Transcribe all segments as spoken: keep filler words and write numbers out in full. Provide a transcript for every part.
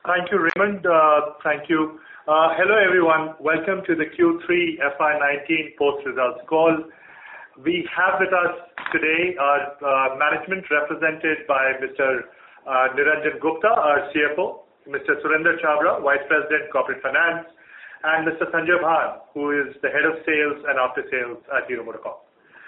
Thank you, Raymond. Uh, thank you. Uh, hello, everyone. Welcome to the Q three F Y nineteen post-results call. We have with us today our uh, management represented by Mister Uh, Niranjan Gupta, our C F O, Mister Surinder Chhabra, Vice President Corporate Finance, and Mister Sanjay Bhan, who is the Head of Sales and After Sales at Hero MotoCorp.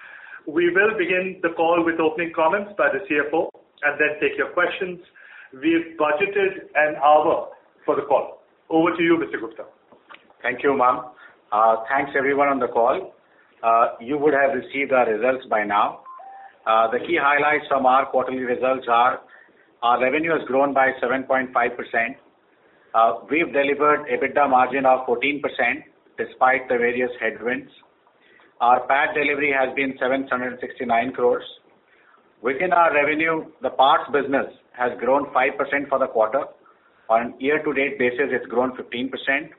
We will begin the call with opening comments by the C F O and then take your questions. We've budgeted an hour for the call. Over to you, Mister Gupta. Thank you, ma'am. Uh, thanks everyone on the call. Uh, you would have received our results by now. Uh, the key highlights from our quarterly results are our revenue has grown by seven point five percent. Uh, we've delivered EBITDA margin of fourteen percent despite the various headwinds. Our P A T delivery has been seven hundred sixty-nine crores. Within our revenue, the parts business has grown five percent for the quarter. On year-to-date basis, it's grown fifteen percent.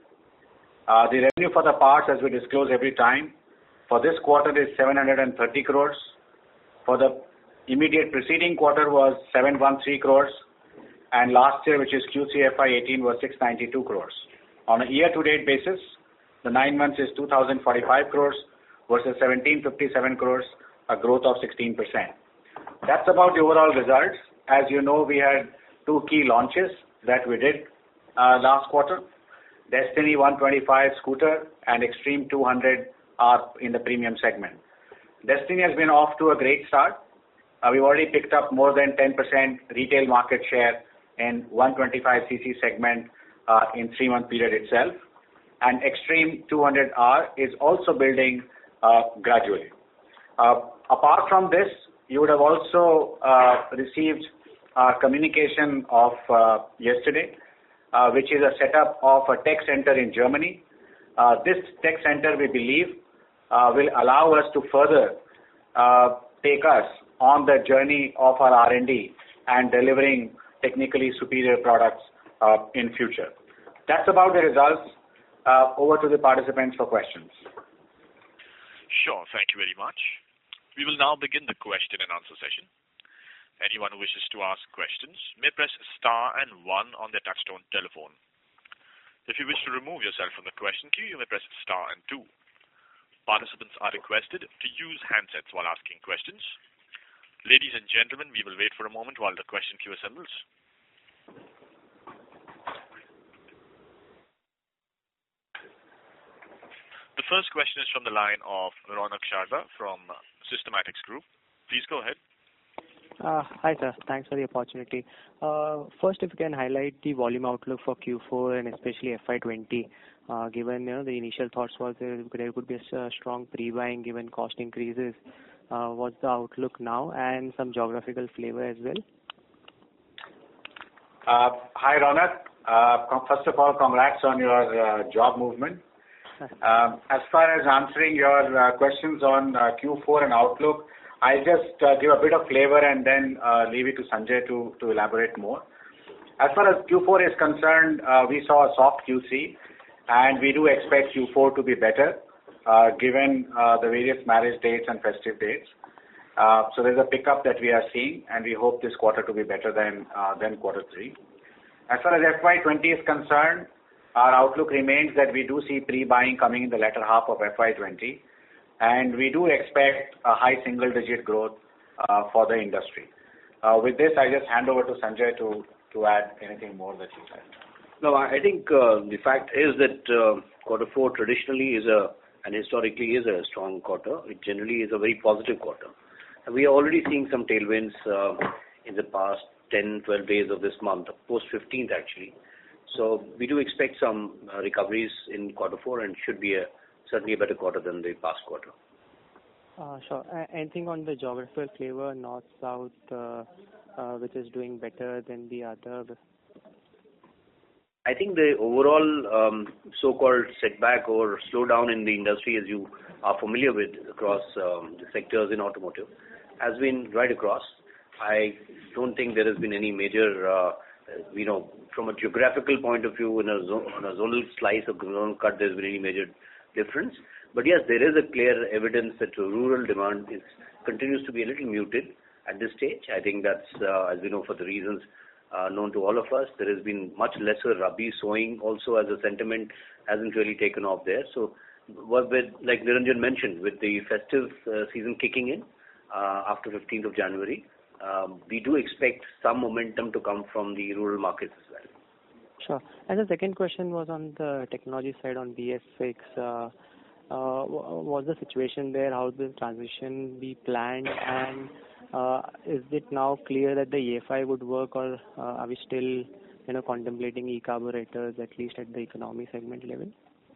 Uh, the revenue for the parts, as we disclose every time, for this quarter is seven hundred thirty crores. For the immediate preceding quarter was seven hundred thirteen crores. And last year, which is Q three F Y eighteen, was six hundred ninety-two crores. On a year-to-date basis, the nine months is two thousand forty-five crores versus one thousand seven hundred fifty-seven crores, a growth of sixteen percent. That's about the overall results. As you know, we had two key launches that we did uh, last quarter. Destini one twenty-five scooter and Xtreme two hundred are in the premium segment. Destini has been off to a great start. Uh, we've already picked up more than ten percent retail market share in one twenty-five c c segment uh, in three-month period itself. And Xtreme two hundred R is also building uh, gradually. Uh, apart from this, you would have also uh, received our communication of uh, yesterday, uh, which is a setup of a tech center in Germany. Uh, this tech center, we believe, uh, will allow us to further uh, take us on the journey of our R and D and delivering technically superior products uh, in future. That's about the results. Uh, over to the participants for questions. Sure, thank you very much. We will now begin the question and answer session. Anyone who wishes to ask questions may press star and one on their touchtone telephone. If you wish to remove yourself from the question queue, you may press star and two. Participants are requested to use handsets while asking questions. Ladies and gentlemen, we will wait for a moment while the question queue assembles. The first question is from the line of Ronak Sharda from Systematics Group. Please go ahead. Uh, hi, sir. Thanks for the opportunity. Uh, first, if you can highlight the volume outlook for Q four and especially F Y twenty, uh, given you know, the initial thoughts was there, there could be a strong pre-buying given cost increases. Uh, what's the outlook now and some geographical flavor as well? Uh, hi, Ronak. Uh, first of all, congrats on your uh, job movement. Um, as far as answering your uh, questions on uh, Q four and outlook, I'll just uh, give a bit of flavor and then uh, leave it to Sanjay to, to elaborate more. As far as Q four is concerned, uh, we saw a soft Q three and we do expect Q four to be better uh, given uh, the various marriage dates and festive dates. Uh, so there's a pickup that we are seeing and we hope this quarter to be better than, uh, than quarter three. As far as F Y twenty is concerned, our outlook remains that we do see pre-buying coming in the latter half of F Y twenty, and we do expect a high single-digit growth uh, for the industry. Uh, with this, I just hand over to Sanjay to, to add anything more that you said. No, I think uh, the fact is that uh, quarter four traditionally is a, and historically is a strong quarter. It generally is a very positive quarter. And we are already seeing some tailwinds uh, in the past ten, twelve days of this month, post fifteenth actually. So we do expect some uh, recoveries in quarter four and should be a, certainly a better quarter than the past quarter. Uh, sure. Uh, anything on the geographical flavor, north, south, uh, uh, which is doing better than the other? I think the overall um, so-called setback or slowdown in the industry, as you are familiar with across um, the sectors in automotive, has been right across. I don't think there has been any major uh, you know, from a geographical point of view, in a, zone, in a zonal slice of zonal cut, there's been any major difference. But yes, there is a clear evidence that rural demand is continues to be a little muted at this stage. I think that's, uh, as we know, for the reasons uh, known to all of us. There has been much lesser Rabi sowing also, as a sentiment hasn't really taken off there. So, what with, like Niranjan mentioned, with the festive uh, season kicking in uh, after fifteenth of January, um, we do expect some momentum to come from the rural markets as well. Sure. And the second question was on the technology side on B S six. Uh, uh, what's the situation there? How will the transition be planned? And uh, is it now clear that the E F I would work, or uh, are we still, you know, contemplating e-carburetors at least at the economy segment level?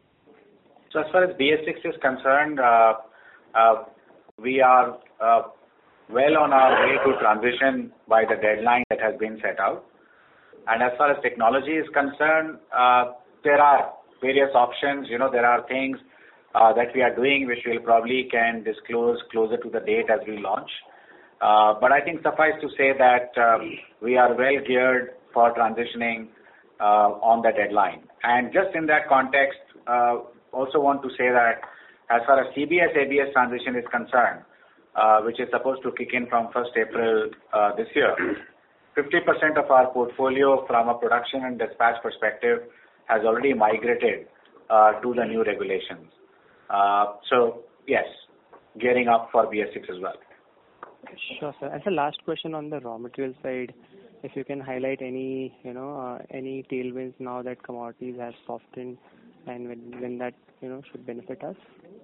So as far as B S six is concerned, uh, uh, we are uh, well on our way to transition by the deadline that has been set out. And as far as technology is concerned, uh, there are various options. You know, there are things uh, that we are doing which we'll probably can disclose closer to the date as we launch. Uh, but I think suffice to say that uh, we are well geared for transitioning uh, on the deadline. And just in that context, uh, also want to say that as far as C B S A B S transition is concerned, uh, which is supposed to kick in from first April uh, this year, fifty percent of our portfolio from a production and dispatch perspective has already migrated uh, to the new regulations. Uh, so, yes, gearing up for B S six as well. Sure, sir. As a last question on the raw material side, if you can highlight any, you know, uh, any tailwinds now that commodities have softened, and when, when that, you know, should benefit us?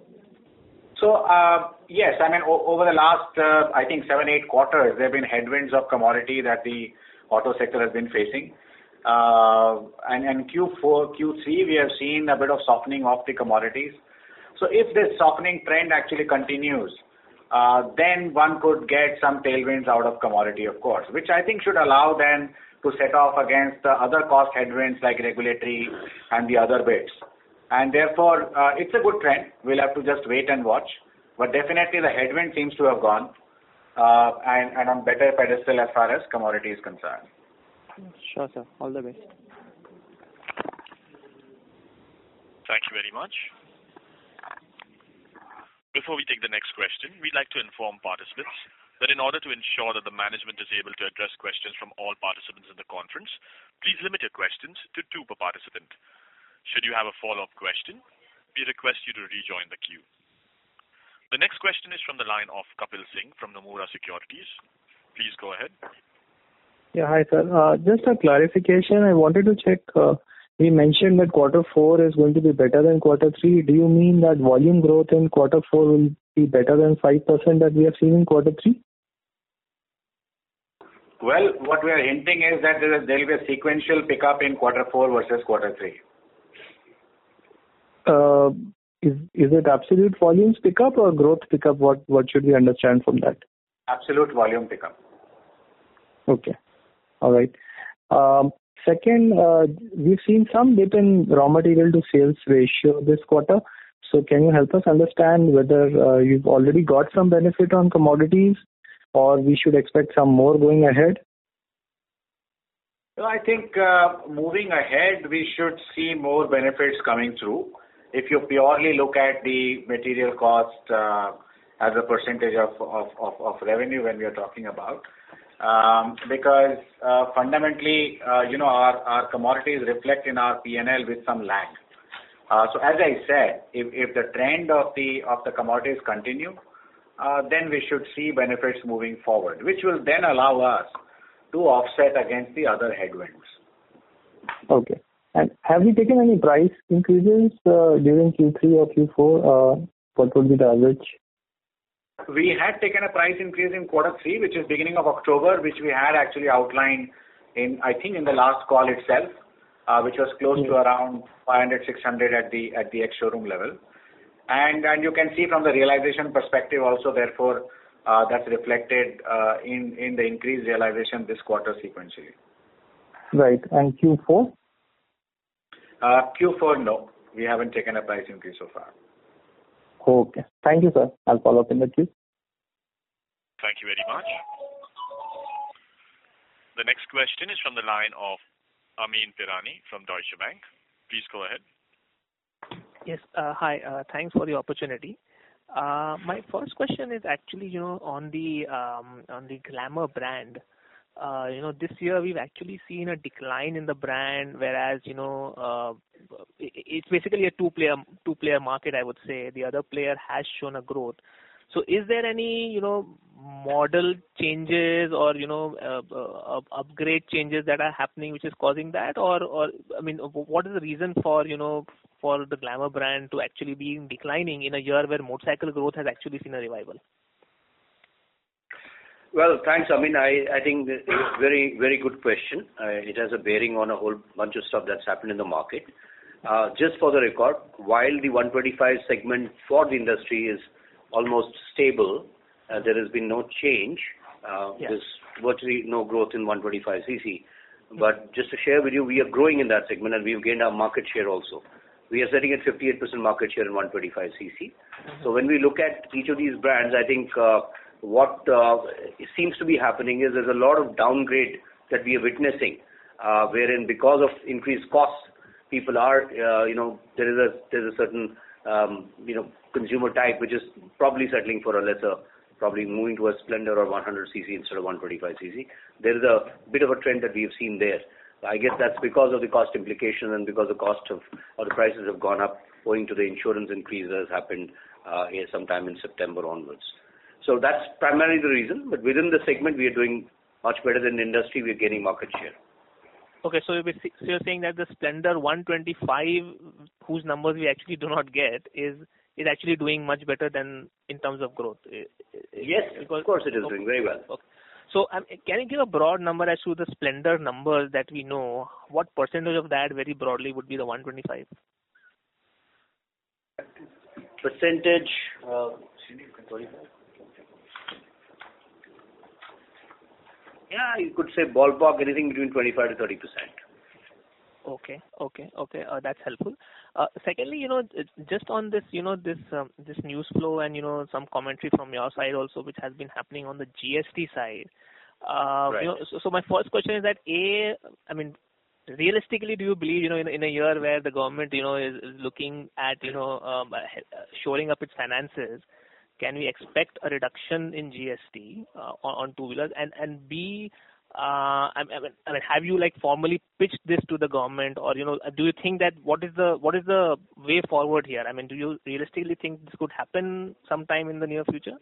So, uh, yes, I mean, o- over the last, uh, I think, seven, eight quarters, there have been headwinds of commodity that the auto sector has been facing. Uh, and in Q four, Q three, we have seen a bit of softening of the commodities. So if this softening trend actually continues, uh, then one could get some tailwinds out of commodity, of course, which I think should allow then to set off against the other cost headwinds like regulatory and the other bits. And therefore, uh, it's a good trend. We'll have to just wait and watch. But definitely the headwind seems to have gone uh, and, and on better pedestal as far as commodity is concerned. Sure, sir. All the best. Thank you very much. Before we take the next question, we'd like to inform participants that in order to ensure that the management is able to address questions from all participants in the conference, please limit your questions to two per participant. Should you have a follow-up question, we request you to rejoin the queue. The next question is from the line of Kapil Singh from Nomura Securities. Please go ahead. Yeah, hi, sir. Uh, just a clarification. I wanted to check. Uh, we mentioned that quarter four is going to be better than quarter three. Do you mean that volume growth in quarter four will be better than five percent that we have seen in quarter three? Well, what we are hinting is that there will be a sequential pickup in quarter four versus quarter three. Uh, is is it absolute volumes pickup or growth pickup? What what should we understand from that? Absolute volume pickup. Okay. All right. Um, second, uh, we've seen some dip in raw material to sales ratio this quarter. So can you help us understand whether uh, you've already got some benefit on commodities, or we should expect some more going ahead? So I think uh, moving ahead, we should see more benefits coming through. If you purely look at the material cost uh, as a percentage of, of, of, of revenue when we are talking about, um, because uh, fundamentally, uh, you know, our, our commodities reflect in our P and L with some lag. Uh, so as I said, if, if the trend of the of the commodities continue, uh, then we should see benefits moving forward, which will then allow us to offset against the other headwinds. Okay. And have you taken any price increases uh, during Q three or Q four? Uh, what would be the average? We had taken a price increase in quarter three, which is beginning of October, which we had actually outlined in, I think, in the last call itself, uh, which was close mm-hmm. to around five hundred, six hundred at the at the ex-showroom level. And and you can see from the realization perspective also, therefore, uh, that's reflected uh, in, in the increased realization this quarter sequentially. Right. And Q four? Uh, Q four, no. We haven't taken a price increase so far. Okay. Thank you, sir. I'll follow up in the queue. Thank you very much. The next question is from the line of Amyn Pirani from Deutsche Bank. Please go ahead. Yes. Uh, hi. Uh, thanks for the opportunity. Uh, my first question is actually, you know, on the um, on the Glamour brand. uh, you know, this year we've actually seen a decline in the brand, whereas, you know, uh, it, it's basically a two-player two-player market, I would say. The other player has shown a growth. So is there any, you know, model changes or, you know, uh, uh, upgrade changes that are happening which is causing that? Or, or I mean, what is the reason for, you know, for the Glamour brand to actually be declining in a year where motorcycle growth has actually seen a revival? Well, thanks, Amin. I, I think it's a very, very good question. Uh, it has a bearing on a whole bunch of stuff that's happened in the market. Uh, just for the record, while the one twenty-five segment for the industry is almost stable, uh, there has been no change. Uh, yeah. There's virtually no growth in one twenty-five c c. But just to share with you, we are growing in that segment and we've gained our market share also. We are sitting at fifty-eight percent market share in one twenty-five c c. Mm-hmm. So when we look at each of these brands, I think uh, what uh, seems to be happening is there's a lot of downgrade that we are witnessing, uh, wherein because of increased costs, people are, uh, you know, there is a there's a certain, um, you know, consumer type which is probably settling for a lesser, probably moving to a Splendor or one hundred c c instead of one twenty-five c c. There is a bit of a trend that we have seen there. I guess that's because of the cost implication and because the cost of or the prices have gone up owing to the insurance increase that has happened uh, here sometime in September onwards. So that's primarily the reason. But within the segment, we are doing much better than the industry. We are gaining market share. Okay, so you're, so you're saying that the Splendor one twenty-five, whose numbers we actually do not get, is is actually doing much better than in terms of growth. Yes, because, of course it is okay. doing very well. Okay. So um, can you give a broad number as to the Splendor numbers that we know? What percentage of that very broadly would be the one twenty-five? Percentage, uh, yeah, you could say ballpark anything between twenty-five to thirty percent. Okay, okay, okay. Uh, that's helpful. Uh, secondly, you know, just on this, you know, this um, this news flow and, you know, some commentary from your side also, which has been happening on the G S T side. Uh, right. You know, so, so my first question is that, A, I mean, realistically, do you believe, you know, in, in a year where the government, you know, is, is looking at, you know, um, shoring up its finances, can we expect a reduction in G S T uh, on, on two-wheelers? And, and B, Uh, I mean, I mean, have you like formally pitched this to the government, or you know, do you think that what is the what is the way forward here? I mean, do you realistically think this could happen sometime in the near future?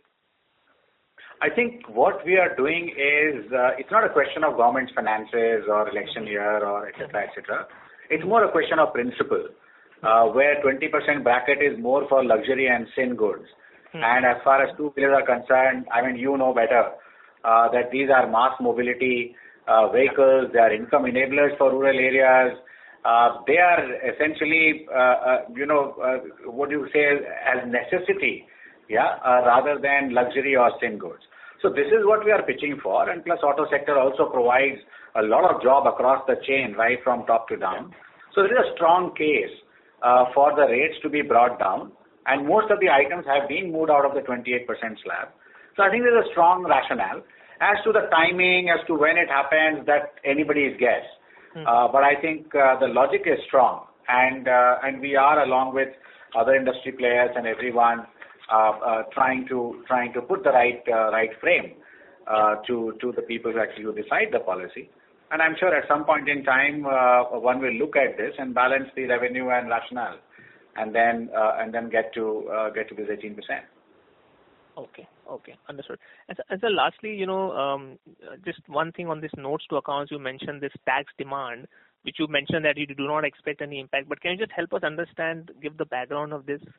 I think what we are doing is uh, it's not a question of government's finances or election year or et cetera, et cetera. It's more a question of principle, uh, where twenty percent bracket is more for luxury and sin goods, hmm. and as far as two wheelers are concerned, I mean, you know better. Uh, that these are mass mobility uh, vehicles, they are income enablers for rural areas. Uh, they are essentially, uh, uh, you know, uh, what you say as necessity, yeah, uh, rather than luxury or sin goods. So this is what we are pitching for, and plus auto sector also provides a lot of job across the chain, right from top to down. So there is a strong case uh, for the rates to be brought down, and most of the items have been moved out of the twenty-eight percent slab. So I think there's a strong rationale. As to the timing, as to when it happens, that anybody's guess. Hmm. Uh, but I think uh, the logic is strong, and uh, and we are, along with other industry players and everyone, uh, uh, trying to trying to put the right uh, right frame uh, to to the people who actually decide the policy. And I'm sure at some point in time, uh, one will look at this and balance the revenue and rationale, and then uh, and then get to uh, get to this eighteen percent. Okay. Okay. Understood. And so, and so lastly, you know, um, just one thing on this notes to accounts, you mentioned this tax demand, which you mentioned that you do not expect any impact. But can you just help us understand, give the background of this?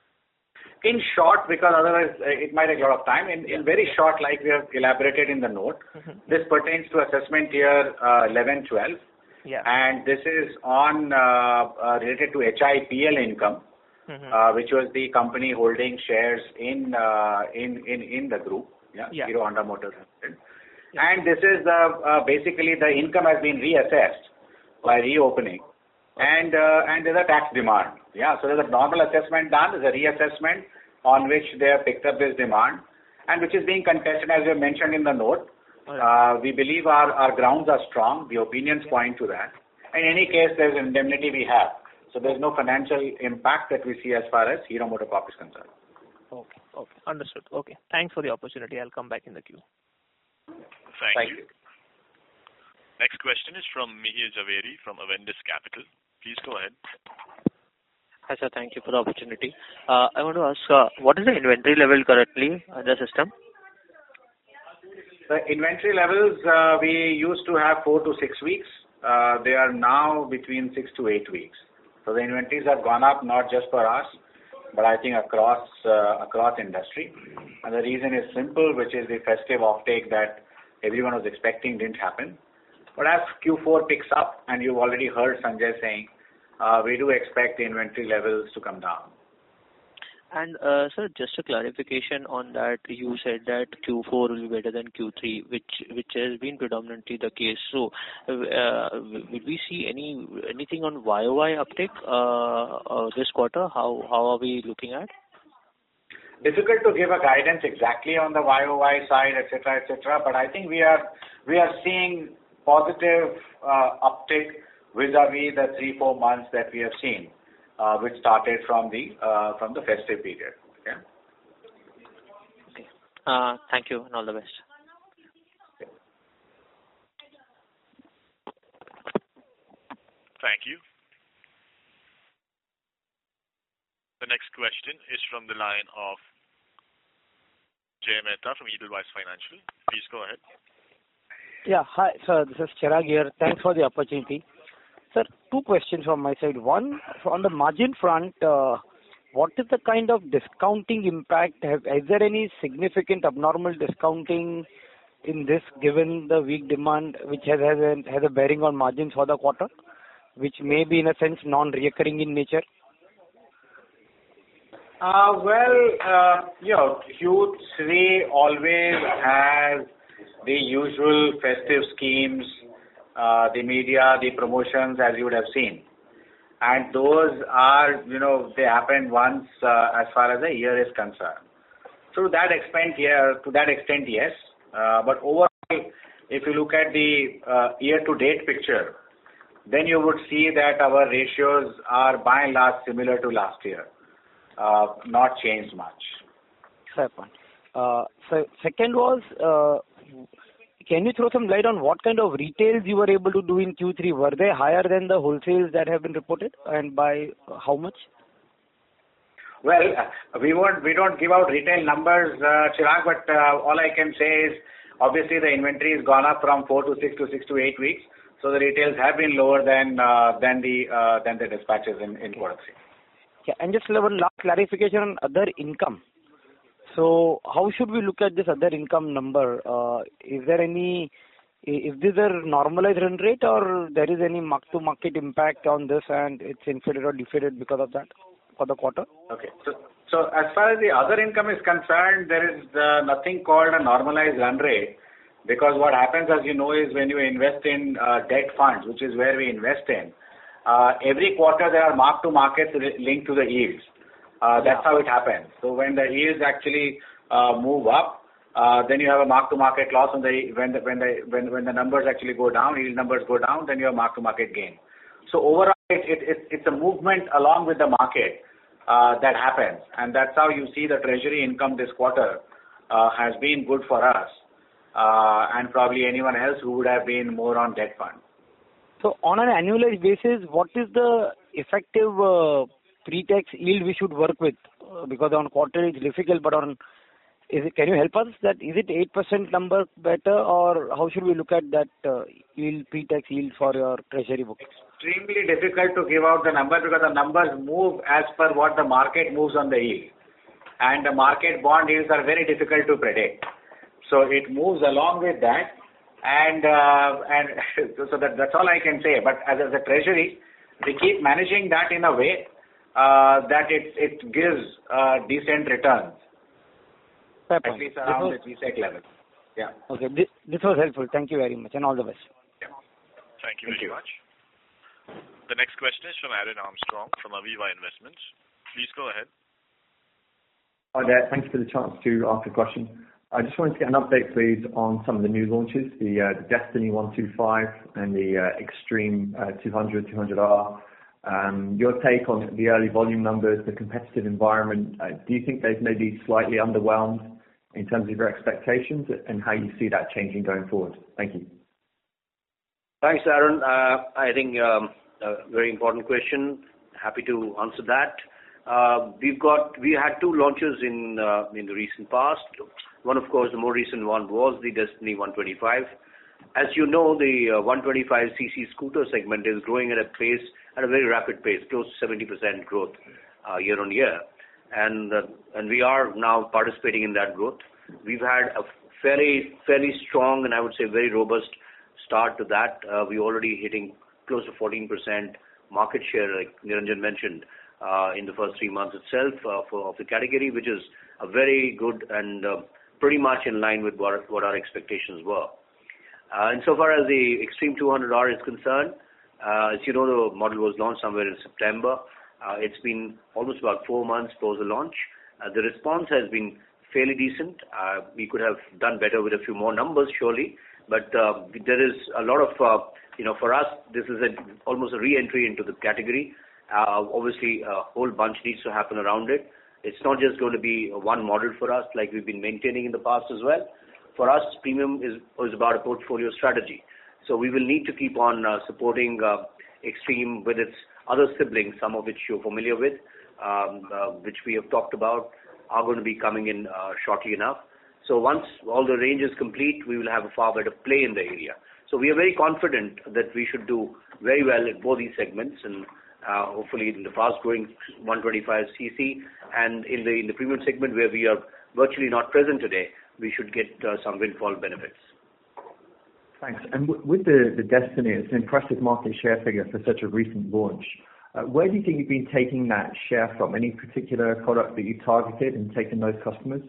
In short, because otherwise it might take a lot of time, in, in very short, like we have elaborated in the note, mm-hmm. this pertains to assessment year uh, eleven twelve. Yeah. And this is on uh, uh, related to H I P L income. Mm-hmm. Uh, which was the company holding shares in uh, in, in in the group, yeah, yeah. Hero Honda Motors. Yeah. And this is the uh, basically the income has been reassessed by reopening, okay. and uh, and there's a tax demand, yeah. So there's a normal assessment done, there's a reassessment on which they have picked up this demand, and which is being contested as we mentioned in the note. Okay. Uh, we believe our our grounds are strong. The opinions yeah. point to that. In any case, there's indemnity we have. So there's no financial impact that we see as far as Hero MotoCorp is concerned. Okay. Okay. Understood. Okay. Thanks for the opportunity. I'll come back in the queue. Thank, Thank you. you. Next question is from Mihir Jhaveri from Avendus Capital. Please go ahead. Hi, sir. Thank you for the opportunity. Uh, I want to ask, uh, what is the inventory level currently in the system? The inventory levels, uh, we used to have four to six weeks. Uh, they are now between six to eight weeks. So the inventories have gone up not just for us, but I think across uh, across industry. And the reason is simple, which is the festive offtake that everyone was expecting didn't happen. But as Q four picks up, and you've already heard Sanjay saying, uh, we do expect the inventory levels to come down. And uh, sir, just a clarification on that. You said that Q four will be better than Q three, which which has been predominantly the case. So, uh, will we see any anything on Y O Y uptick uh, uh, this quarter? How how are we looking at? Difficult to give a guidance exactly on the Y O Y side, et cetera, et cetera. But I think we are we are seeing positive uh, uptick vis-a-vis the three four months that we have seen. Uh, which started from the uh, from the festive period. Okay. Okay. Uh, thank you and all the best. Okay. Thank you. The next question is from the line of Jay Mehta from Edelweiss Financial. Please go ahead. Yeah, hi, sir. This is Chirag here. Thanks for the opportunity. Sir, two questions from my side. One, on the margin front, uh, what is the kind of discounting impact? Have, is there any significant abnormal discounting in this, given the weak demand, which has has a, has a bearing on margins for the quarter, which may be in a sense non-recurring in nature? Uh, well, uh, you know, Q three always has the usual festive schemes. Uh, the media, the promotions, as you would have seen. And those are, you know, they happen once uh, as far as the year is concerned. So to that extent, yeah, to that extent, yes. Uh, but overall, if you look at the uh, year-to-date picture, then you would see that our ratios are by and large similar to last year, uh, not changed much. Fair point. Uh, so second was, uh, can you throw some light on what kind of retails you were able to do in Q three? Were they higher than the wholesales that have been reported, and by how much? Well, we won't, we don't give out retail numbers, uh, Chirag, but uh, all I can say is obviously the inventory has gone up from four to six to six to eight weeks, so the retails have been lower than uh, than the uh, than the dispatches in in quarter three. Yeah, and just one last clarification on other income. So how should we look at this other income number? Uh, is there any, is this a normalized run rate, or there is any mark-to-market impact on this and it's inflated or deflated because of that for the quarter? Okay. So, so as far as the other income is concerned, there is uh, nothing called a normalized run rate, because what happens, as you know, is when you invest in uh, debt funds, which is where we invest in, uh, every quarter there are mark-to-markets linked to the yields. Uh, that's yeah. how it happens. So when the yields actually uh, move up, uh, then you have a mark-to-market loss. On the when the when the when when the numbers actually go down, yield numbers go down, then you have mark-to-market gain. So overall, it, it, it it's a movement along with the market uh, that happens, and that's how you see the treasury income this quarter uh, has been good for us, uh, and probably anyone else who would have been more on debt fund. So on an annualized basis, what is the effective uh, pre-tax yield we should work with? Uh, because on quarter it's difficult, but on, is it, can you help us that, is it eight percent number better, or how should we look at that uh, yield, pre-tax yield for your treasury book? Extremely difficult to give out the number, because the numbers move as per what the market moves on the yield. And the market bond yields are very difficult to predict. So it moves along with that. And uh, and so that, that's all I can say. But as, as a treasury, we keep managing that in a way Uh, that it it gives uh, decent returns, Fair at point. least around was, the G SEC level. Yeah. Okay, this, this was helpful. Thank you very much, and all the best. Yeah. Thank you Thank very you. much. The next question is from Aaron Armstrong from Aviva Investments. Please go ahead. Hi there. Thanks for the chance to ask a question. I just wanted to get an update, please, on some of the new launches, the, uh, the Destiny one twenty-five and the uh, Extreme uh, two hundred, two hundred R. Um, your take on the early volume numbers, the competitive environment, uh, do you think they've maybe slightly underwhelmed in terms of your expectations, and how you see that changing going forward? Thank you. Thanks, Aaron. Uh, I think um, a very important question. Happy to answer that. Uh, we've got we had two launches in uh, in the recent past. One, of course, the more recent one was the Destini one twenty-five. As you know, the uh, one twenty-five c c scooter segment is growing at a pace, at a very rapid pace, close to seventy percent growth uh, year on year, and uh, and we are now participating in that growth. We've had a fairly fairly strong and I would say very robust start to that. Uh, we're already hitting close to fourteen percent market share, like Niranjan mentioned, uh, in the first three months itself uh, for of the category, which is a very good and uh, pretty much in line with what, what our expectations were. Uh, insofar as the Xtreme two hundred R is concerned, uh, as you know, the model was launched somewhere in September. Uh, it's been almost about four months post the launch. Uh, the response has been fairly decent. Uh, we could have done better with a few more numbers, surely, but uh, there is a lot of, uh, you know, for us, this is a, almost a re-entry into the category. Uh, obviously, a whole bunch needs to happen around it. It's not just going to be one model for us, like we've been maintaining in the past as well. For us, premium is, is about a portfolio strategy. So we will need to keep on uh, supporting uh, Xtreme with its other siblings, some of which you're familiar with, um, uh, which we have talked about, are going to be coming in uh, shortly enough. So once all the range is complete, we will have a far better play in the area. So we are very confident that we should do very well in both these segments, and uh, hopefully in the fast-growing one twenty-five c c and in the in the premium segment where we are virtually not present today, we should get uh, some windfall benefits. Thanks. And w- with the, the Destini, it's an impressive market share figure for such a recent launch. Uh, where do you think you've been taking that share from? Any particular product that you targeted and taken those customers?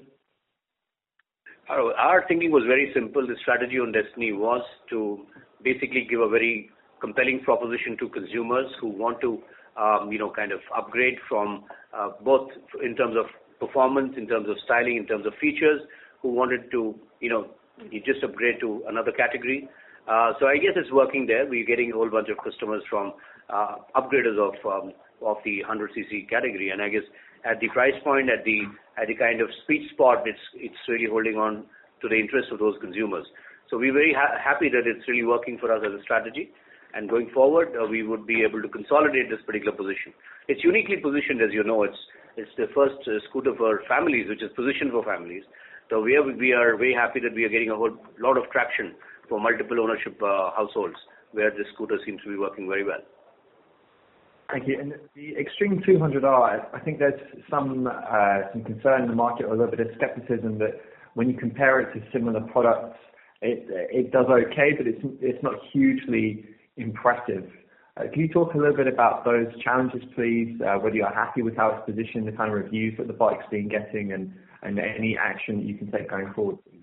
Our, our thinking was very simple. The strategy on Destini was to basically give a very compelling proposition to consumers who want to, um, you know, kind of upgrade from uh, both in terms of performance, in terms of styling, in terms of features, who wanted to, you know, you just upgrade to another category. Uh, so I guess it's working there. We're getting a whole bunch of customers from uh, upgraders of um, of the one hundred c c category, and I guess at the price point, at the at the kind of sweet spot, it's it's really holding on to the interest of those consumers. So we're very ha- happy that it's really working for us as a strategy, and going forward, uh, we would be able to consolidate this particular position. It's uniquely positioned, as you know. It's it's the first uh, scooter for families, which is positioned for families. So we are, we are very happy that we are getting a whole lot of traction for multiple ownership uh, households where this scooter seems to be working very well. Thank you. And the Xtreme two hundred R, I think there's some uh, some concern in the market, or a little bit of skepticism that when you compare it to similar products, it it does okay, but it's it's not hugely impressive. Uh, can you talk a little bit about those challenges, please? Uh, whether you're happy with how it's positioned, the kind of reviews that the bike's been getting, and and any action that you can take going forward, please.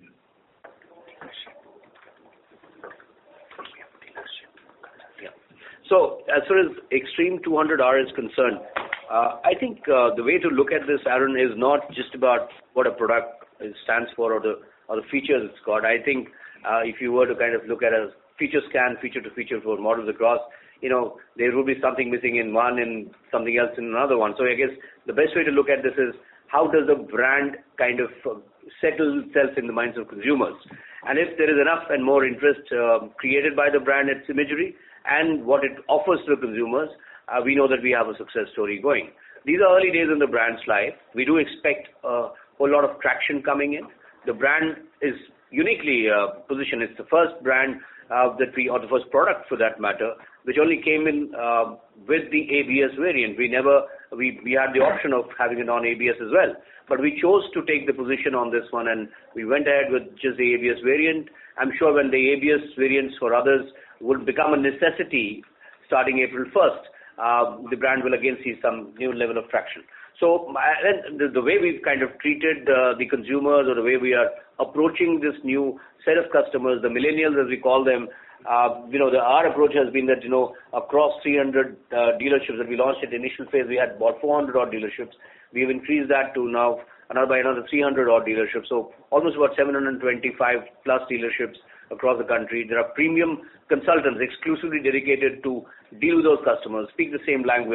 Yeah. So as far as Xtreme two hundred R is concerned, uh, I think uh, the way to look at this, Aaron, is not just about what a product stands for or the or the features it's got. I think uh, if you were to kind of look at a feature scan, feature to feature for models across, you know, there will be something missing in one and something else in another one. So I guess the best way to look at this is how does the brand kind of uh, settle itself in the minds of consumers? And if there is enough and more interest uh, created by the brand, its imagery, and what it offers to the consumers, uh, we know that we have a success story going. These are early days in the brand's life. We do expect a whole lot of traction coming in. The brand is uniquely uh, positioned. It's the first brand uh, that we, or the first product for that matter, which only came in uh, with the A B S variant. We never, we, we had the option of having a non-A B S as well. But we chose to take the position on this one, and we went ahead with just the A B S variant. I'm sure when the A B S variants for others would become a necessity starting April first, uh, the brand will again see some new level of traction. So uh, the, the way we've kind of treated uh, the consumers, or the way we are approaching this new set of customers, the millennials as we call them, Uh, you know, the, our approach has been that, you know, across three hundred uh, dealerships that we launched at the initial phase, we had about four hundred odd dealerships. We've increased that to now another by another three hundred odd dealerships. So almost about seven hundred twenty-five plus dealerships across the country. There are premium consultants exclusively dedicated to deal with those customers, speak the same language,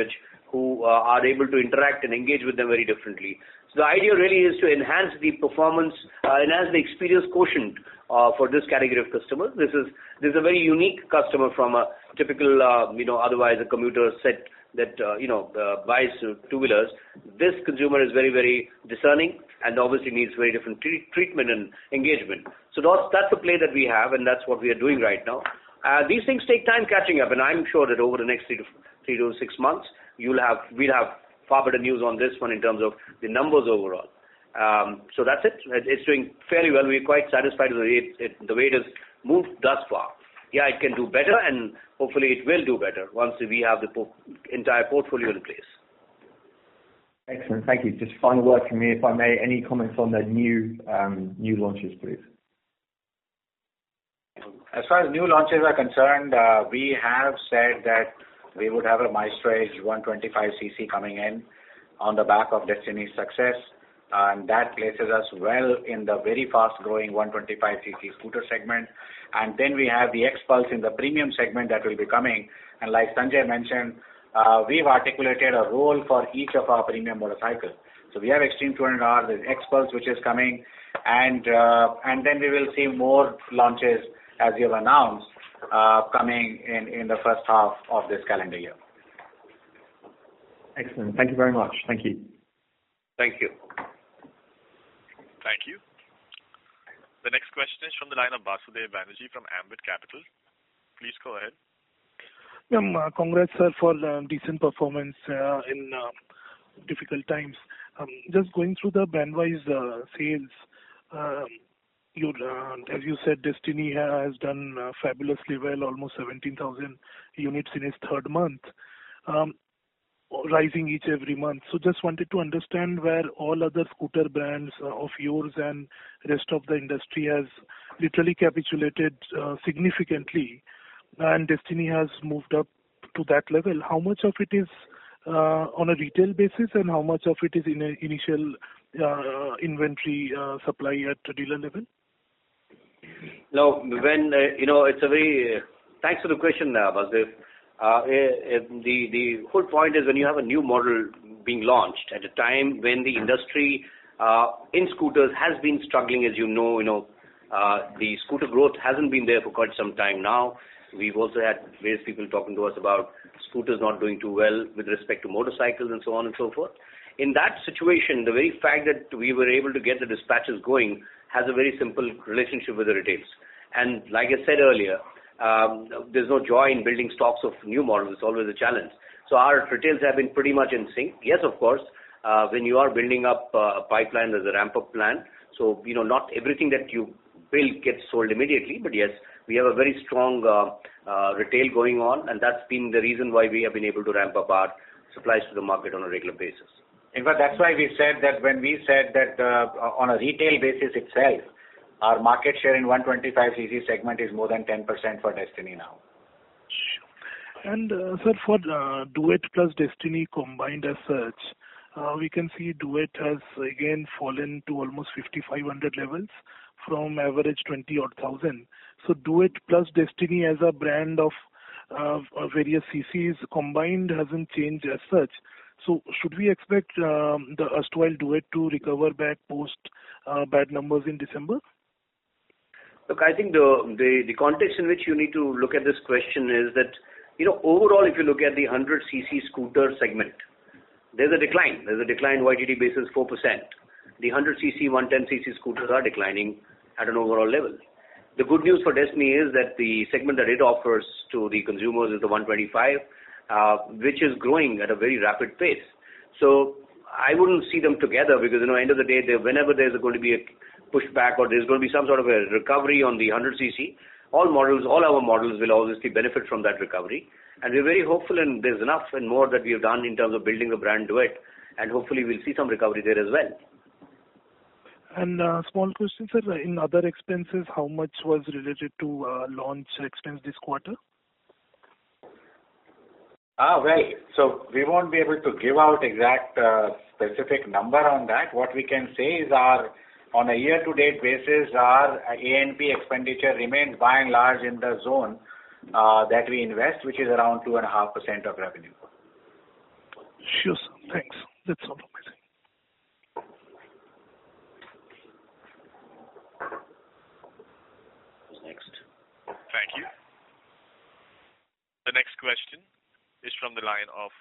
who uh, are able to interact and engage with them very differently. So the idea really is to enhance the performance, uh, enhance the experience quotient uh, for this category of customers. This is this is a very unique customer from a typical, uh, you know, otherwise a commuter set that uh, you know uh, buys uh, two-wheelers. This consumer is very very discerning and obviously needs very different tre- treatment and engagement. So that's that's the play that we have, and that's what we are doing right now. Uh, these things take time catching up, and I'm sure that over the next three to three to six months, you'll have we'll have far better news on this one in terms of the numbers overall. Um, so that's it. It's doing fairly well. We're quite satisfied with the way it, it, the way it has moved thus far. Yeah, it can do better, and hopefully it will do better once we have the po- entire portfolio in place. Excellent. Thank you. Just final word from me, if I may. Any comments on the new um, new launches, please? As far as new launches are concerned, uh, we have said that we would have a Maestro Edge one twenty-five c c coming in on the back of Destiny's success, and that places us well in the very fast-growing one twenty-five c c scooter segment. And then we have the X-Pulse in the premium segment that will be coming. And like Sanjay mentioned, uh, we've articulated a role for each of our premium motorcycles. So we have Xtreme two hundred R, there's X-Pulse which is coming, and uh, and then we will see more launches as you have announced, uh, coming in, in the first half of this calendar year. Excellent. Thank you very much. Thank you. Thank you. Thank you. The next question is from the line of Basudev Banerjee from Ambit Capital. Please go ahead. Um, uh, congrats, sir, for uh, decent performance uh, in uh, difficult times. Um, just going through the brand-wise uh, sales, um, you, uh, as you said, Destiny has done uh, fabulously well, almost seventeen thousand units in its third month, um, rising each every month. So just wanted to understand where all other scooter brands uh, of yours and rest of the industry has literally capitulated uh, significantly, and Destiny has moved up to that level. How much of it is uh, on a retail basis, and how much of it is in a initial uh, inventory uh, supply at the dealer level? No, when, uh, you know, it's a very, uh, thanks for the question, uh, Basudev. Uh, uh, the, the whole point is when you have a new model being launched at a time when the industry uh, in scooters has been struggling, as you know, you know, uh, the scooter growth hasn't been there for quite some time now. We've also had various people talking to us about scooters not doing too well with respect to motorcycles and so on and so forth. In that situation, the very fact that we were able to get the dispatches going has a very simple relationship with the retails. And like I said earlier, um, there's no joy in building stocks of new models. It's always a challenge. So our retails have been pretty much in sync. Yes, of course, uh, when you are building up uh, a pipeline, there's a ramp-up plan. So, you know, not everything that you build gets sold immediately, but yes, we have a very strong uh, uh, retail going on, and that's been the reason why we have been able to ramp up our supplies to the market on a regular basis. In fact, that's why we said that when we said that uh, on a retail basis itself, our market share in one twenty-five c c segment is more than ten percent for Destiny now. And uh, sir, for uh, Duet plus Destiny combined as such, uh, we can see Duet has again fallen to almost fifty-five hundred levels from average twenty odd thousand. So Duet plus Destiny as a brand of uh, various C Cs combined hasn't changed as such. So should we expect um, the erstwhile Duet to recover back post uh, bad numbers in December? Look, I think the, the the context in which you need to look at this question is that, you know, overall, if you look at the one hundred c c scooter segment, there's a decline. There's a decline Y T D basis four percent. The one hundred c c, one ten c c scooters are declining at an overall level. The good news for Destiny is that the segment that it offers to the consumers is the one twenty-five, uh, which is growing at a very rapid pace. So I wouldn't see them together because, you know, end of the day, whenever there's going to be a pushback or there's going to be some sort of a recovery on the one hundred c c, all models, all our models will obviously benefit from that recovery. And we're very hopeful, and there's enough and more that we have done in terms of building the brand Duet, and hopefully we'll see some recovery there as well. And uh, small question, sir, in other expenses, how much was related to uh, launch expense this quarter? Ah, well, so we won't be able to give out exact uh, specific number on that. What we can say is our, on a year-to-date basis, our A and P expenditure remains by and large in the zone uh, that we invest, which is around two point five percent of revenue. Sure, sir. Thanks. That's all from my side. Next. Thank you. The next question is from the line of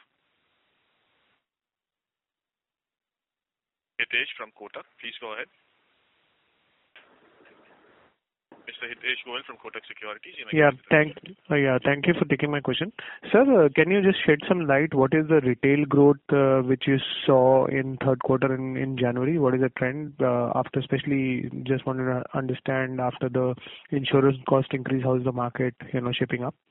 Hitesh from Kotak. Please go ahead. Mister Hitesh Goel from Kotak Securities. You may Yeah, thank uh, yeah, thank you for taking my question. Sir, uh, can you just shed some light? What is the retail growth uh, which you saw in third quarter in, in January? What is the trend uh, after, especially just wanted to understand after the insurance cost increase, how is the market, you know, shaping up?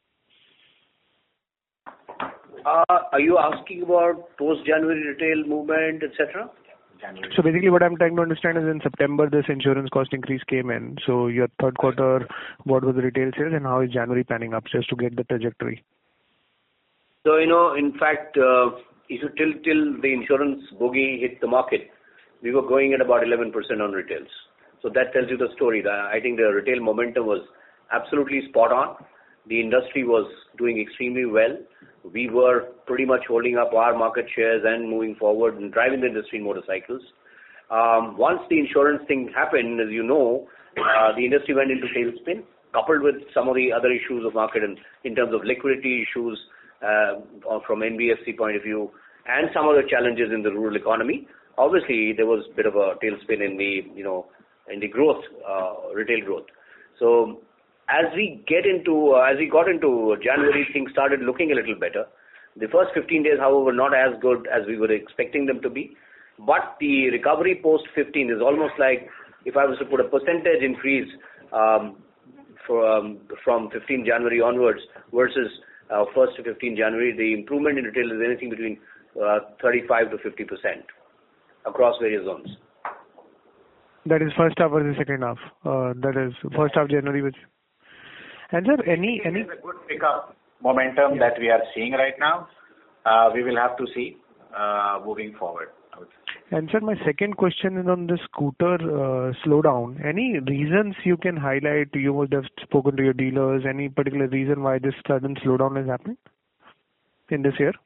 Uh, are you asking about post-January retail movement, et cetera? January. So basically what I'm trying to understand is in September this insurance cost increase came in. So your third quarter, what was the retail sales and how is January panning up, just to get the trajectory? So, you know, in fact, uh, if you till, till the insurance bogey hit the market, we were going at about eleven percent on retails. So that tells you the story. I think the retail momentum was absolutely spot on. The industry was doing extremely well. We were pretty much holding up our market shares and moving forward and driving the industry in motorcycles. Um, once the insurance thing happened, as you know, uh, the industry went into tailspin, coupled with some of the other issues of market in, in terms of liquidity issues uh, from N B F C point of view and some other challenges in the rural economy. Obviously, there was a bit of a tailspin in the, you know, in the growth, uh, retail growth. So as we get into, uh, as we got into January, things started looking a little better. The first fifteen days, however, were not as good as we were expecting them to be. But the recovery post fifteen is almost like if I was to put a percentage increase um, for, um, from fifteenth January onwards versus uh, first to fifteenth January, the improvement in retail is anything between uh, thirty-five to fifty percent across various zones. That is first half or the second half? Uh, that is first half January, which... And sir, any any There's a good pickup momentum yeah. that we are seeing right now. Uh, we will have to see uh, moving forward. And sir, my second question is on the scooter uh, slowdown. Any reasons you can highlight? You must have spoken to your dealers. Any particular reason why this sudden slowdown has happened in this year?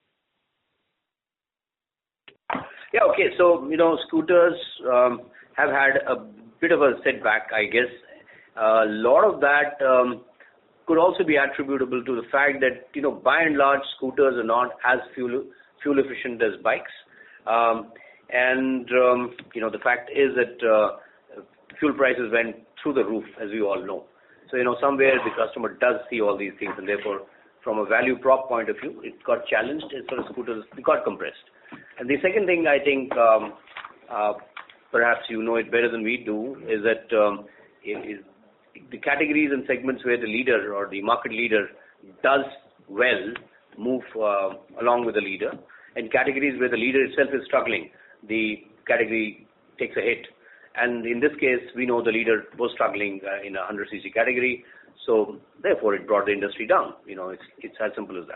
Yeah, okay. So, you know, scooters um, have had a bit of a setback, I guess. A lot of that um, could also be attributable to the fact that, you know, by and large, scooters are not as fuel fuel efficient as bikes. Um, and, um, you know, the fact is that uh, fuel prices went through the roof, as we all know. So, you know, somewhere the customer does see all these things, and therefore, from a value prop point of view, it got challenged as far as scooters, it got compressed. And the second thing I think, um, uh, perhaps you know it better than we do, is that um, is the categories and segments where the leader or the market leader does well move uh, along with the leader, and categories where the leader itself is struggling, the category takes a hit. And in this case, we know the leader was struggling uh, in a one hundred c c category, so therefore it brought the industry down. You know, it's it's as simple as that.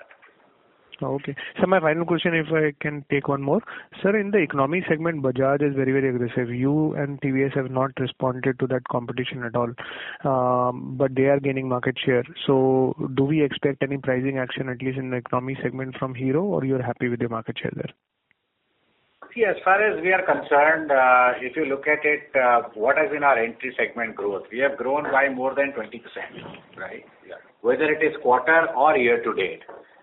Okay. So my final question, if I can take one more. Sir, in the economy segment, Bajaj is very, very aggressive. You and T V S have not responded to that competition at all, um, but they are gaining market share. So do we expect any pricing action, at least in the economy segment, from Hero, or you're happy with your market share there? See, as far as we are concerned, uh, if you look at it, uh, what has been our entry segment growth? We have grown by more than twenty percent, right? Yeah. Whether it is quarter or year to date.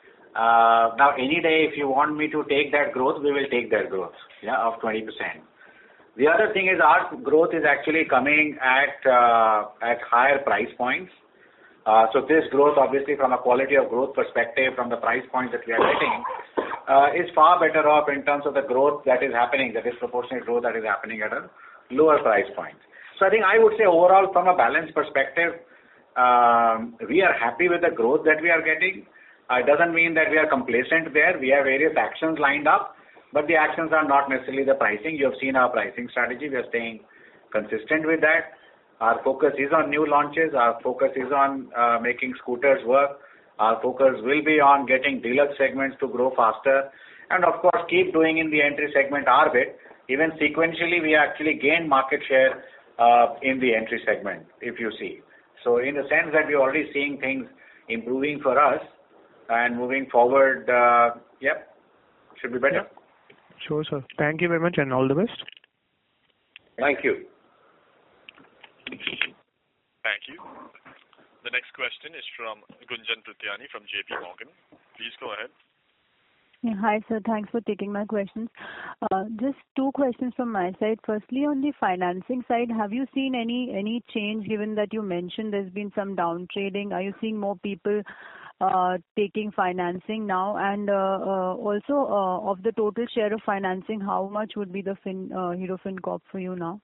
Uh, now, any day, if you want me to take that growth, we will take that growth, yeah, of twenty percent. The other thing is our growth is actually coming at uh, at higher price points. Uh, so this growth, obviously, from a quality of growth perspective, from the price points that we are getting, uh, is far better off in terms of the growth that is happening, the disproportionate growth that is happening at a lower price point. So I think I would say overall, from a balance perspective, um, we are happy with the growth that we are getting. Uh, it doesn't mean that we are complacent there. We have various actions lined up, but the actions are not necessarily the pricing. You have seen our pricing strategy. We are staying consistent with that. Our focus is on new launches. Our focus is on uh, making scooters work. Our focus will be on getting deluxe segments to grow faster. And of course, keep doing in the entry segment our bit. Even sequentially, we actually gained market share uh, in the entry segment, if you see. So in the sense that we're already seeing things improving for us, and moving forward, uh, yep, should be better. Yeah. Sure, sir. Thank you very much and all the best. Thank you. Thank you. The next question is from Gunjan Prithyani from J P Morgan. Please go ahead. Yeah, hi, sir. Thanks for taking my questions. Uh, just two questions from my side. Firstly, on the financing side, have you seen any any change given that you mentioned there's been some down trading? Are you seeing more people uh, taking financing now? And uh, uh, also, uh, of the total share of financing, how much would be the fin, uh, Hero FinCorp for you now?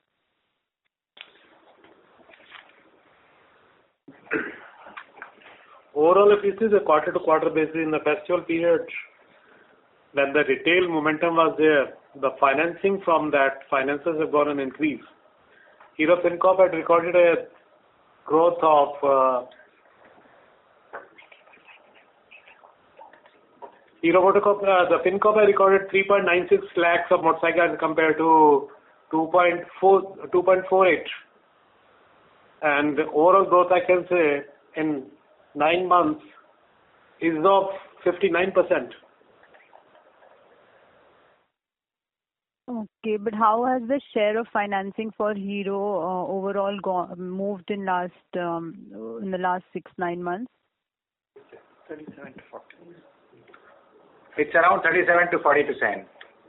Overall, if you see the quarter-to-quarter basis in the festival period, when the retail momentum was there, the financing from that finances have gone an increase. Hero FinCorp had recorded a growth of uh, Hero MotoCorp, uh, the FinCorp had recorded three point nine six lakhs of motorcycles compared to two point four eight. And the overall growth, I can say, in nine months is of fifty-nine percent. Okay, but how has the share of financing for Hero uh, overall go- moved in last um, in the last six nine months? thirty-seven to forty. It's around thirty-seven to forty percent.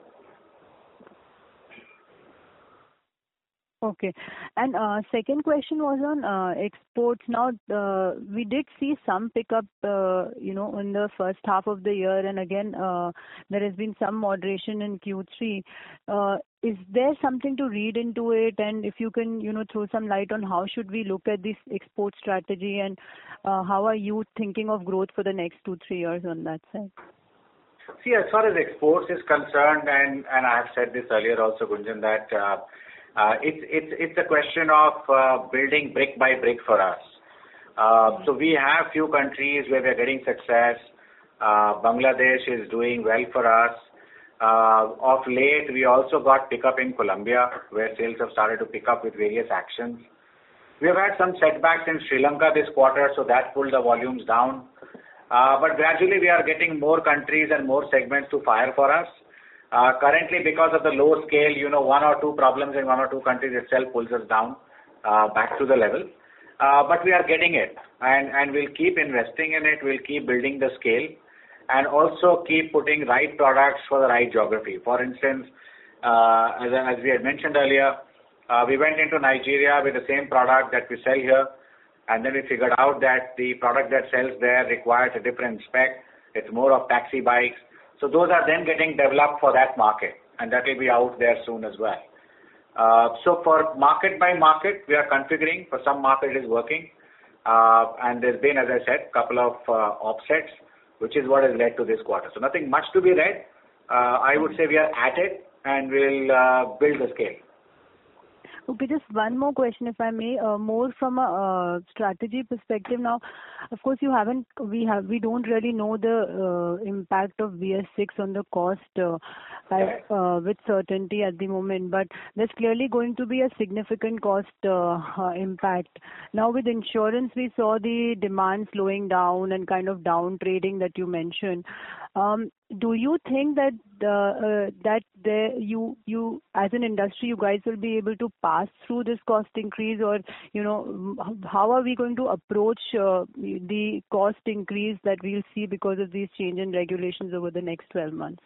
Okay. And uh, second question was on uh, exports. Now, uh, we did see some pickup, uh, you know, in the first half of the year, and again, uh, there has been some moderation in Q three. Uh, is there something to read into it? And if you can, you know, throw some light on how should we look at this export strategy, and uh, how are you thinking of growth for the next two, three years on that side? See, as far as exports is concerned, and, and I have said this earlier also, Gunjan, that uh, Uh, it's it's it's a question of uh, building brick by brick for us. Uh, so we have few countries where we are getting success. Uh, Bangladesh is doing well for us. Uh, of late, we also got pickup in Colombia, where sales have started to pick up with various actions. We have had some setbacks in Sri Lanka this quarter, so that pulled the volumes down. Uh, but gradually, we are getting more countries and more segments to fire for us. Uh, currently, because of the low scale, you know, one or two problems in one or two countries itself pulls us down uh, back to the level. Uh, but we are getting it, and, and we'll keep investing in it. We'll keep building the scale, and also keep putting right products for the right geography. For instance, uh, as, as we had mentioned earlier, uh, we went into Nigeria with the same product that we sell here, and then we figured out that the product that sells there requires a different spec. It's more of taxi bikes. So those are then getting developed for that market, and that will be out there soon as well. Uh, so for market by market, we are configuring. For some market it is working, uh, and there's been, as I said, a couple of uh, offsets, which is what has led to this quarter. So nothing much to be read. Uh, I would say we are at it, and we'll uh, build the scale. Okay, just one more question, if I may, uh, more from a uh, strategy perspective. Now, of course, you haven't, we have, we don't really know the uh, impact of B S six on the cost uh, uh, with certainty at the moment, but there's clearly going to be a significant cost uh, uh, impact. Now, with insurance, we saw the demand slowing down and kind of down trading that you mentioned. Um, do you think that uh, uh, that there you you as an industry you guys will be able to pass through this cost increase, or you know how are we going to approach uh, the cost increase that we'll see because of these change in regulations over the next twelve months?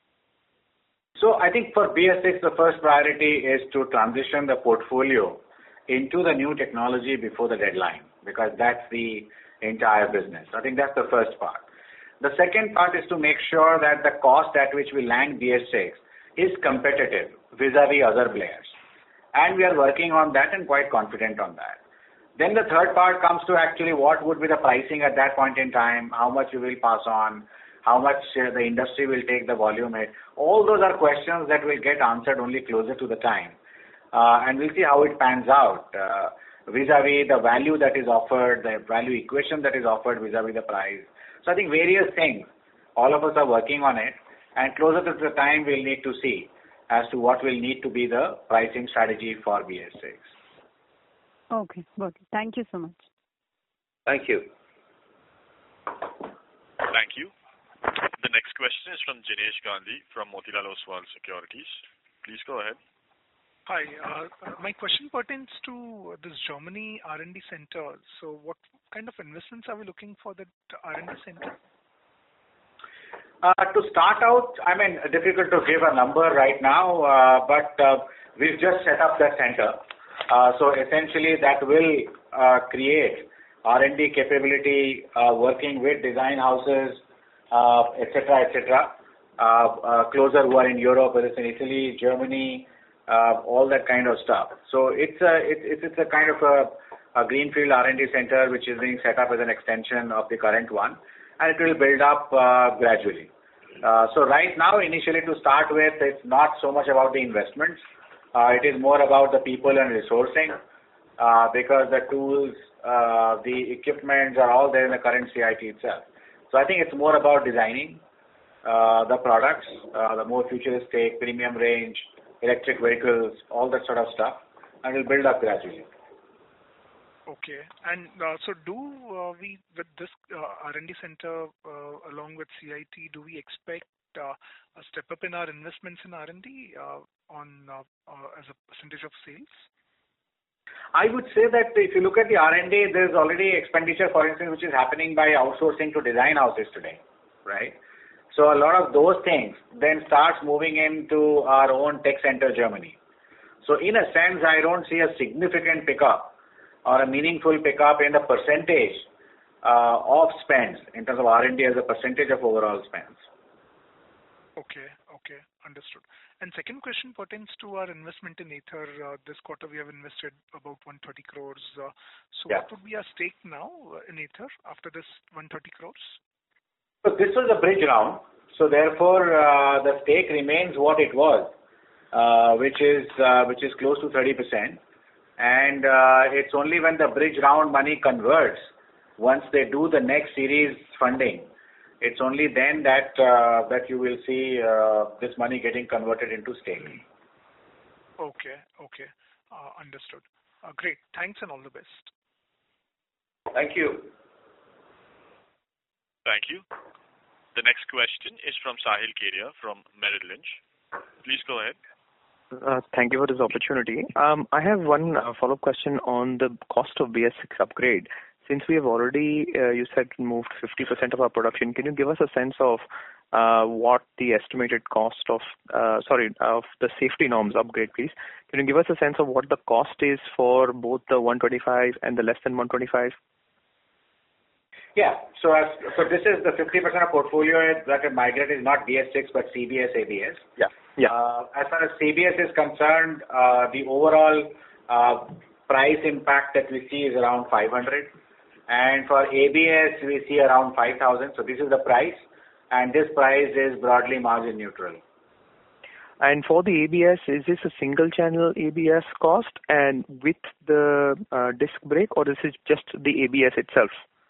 So I think for B S six the first priority is to transition the portfolio into the new technology before the deadline, because that's the entire business. I think that's the first part. The second part is to make sure that the cost at which we land B S six is competitive vis-a-vis other players. And we are working on that and quite confident on that. Then the third part comes to actually what would be the pricing at that point in time, how much we will pass on, how much uh, the industry will take the volume hit. All those are questions that will get answered only closer to the time. Uh, and we'll see how it pans out uh, vis-a-vis the value that is offered, the value equation that is offered vis-a-vis the price. So I think various things, all of us are working on it, and closer to the time we'll need to see as to what will need to be the pricing strategy for B S six. Okay, got it. Thank you so much. Thank you. Thank you. The next question is from Jinesh Gandhi from Motilal Oswal Securities. Please go ahead. Hi. Uh, my question pertains to this Germany R and D center. So what kind of investments are we looking for that R and D center? Uh, to start out, I mean, difficult to give a number right now, uh, but uh, we've just set up that center. Uh, so essentially that will uh, create R and D capability uh, working with design houses, uh, et cetera, et cetera, uh, uh, closer who are in Europe, whether it's in Italy, Germany, uh, all that kind of stuff. So it's a, it's, it's a kind of a, a greenfield R and D center which is being set up as an extension of the current one, and it will build up uh, gradually. Uh, so right now, initially to start with, it's not so much about the investments. Uh, it is more about the people and resourcing, uh, because the tools, uh, the equipments are all there in the current C I T itself. So I think it's more about designing uh, the products, uh, the more futuristic, premium range, electric vehicles, all that sort of stuff, and we'll build up gradually. Okay. And uh, so do uh, we, with this uh, R and D center uh, along with C I T, do we expect uh, a step up in our investments in R and D uh, on uh, uh, as a percentage of sales? I would say that if you look at the R and D, there's already expenditure, for instance, which is happening by outsourcing to design houses today, right? So a lot of those things then starts moving into our own tech center, Germany. So in a sense, I don't see a significant pickup or a meaningful pickup in the percentage uh, of spends in terms of R and D as a percentage of overall spends. Okay, okay, understood. And second question pertains to our investment in Ather. Uh, this quarter we have invested about one hundred thirty crores. Uh, so Yeah. what would be our stake now in Ather after this one hundred thirty crores? So this was a bridge round. So therefore, uh, the stake remains what it was, uh, which is uh, which is close to thirty percent. And uh, it's only when the bridge round money converts, once they do the next series funding, it's only then that uh, that you will see uh, this money getting converted into stake. Okay, okay, uh, understood. Uh, great, thanks and all the best. Thank you. Thank you. The next question is from Sahil Kedia from Merrill Lynch. Please go ahead. Uh, Thank you for this opportunity. Um, I have one uh, follow-up question on the cost of B S six upgrade. Since we have already, uh, you said, moved fifty percent of our production, can you give us a sense of uh, what the estimated cost of, uh, sorry, of the safety norms upgrade, please? Can you give us a sense of what the cost is for both the one twenty-five and the less than one twenty-five? Yeah. So as, so this is the fifty percent of portfolio that is migrated is not B S six but C B S A B S. Yeah. Yeah. Uh, as far as C B S is concerned, uh, the overall uh, price impact that we see is around five hundred, and for A B S we see around five thousand. So this is the price, and this price is broadly margin neutral. And for the A B S, is this a single channel A B S cost and with the uh, disc brake, or this is just the A B S itself?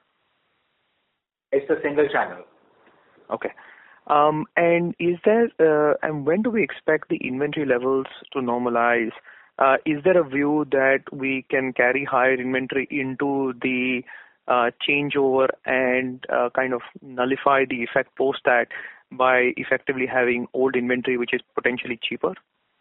It's a single channel. Okay. Um, and is there, uh, and when do we expect the inventory levels to normalize? Uh, is there a view that we can carry higher inventory into the uh, changeover and uh, kind of nullify the effect post that by effectively having old inventory which is potentially cheaper?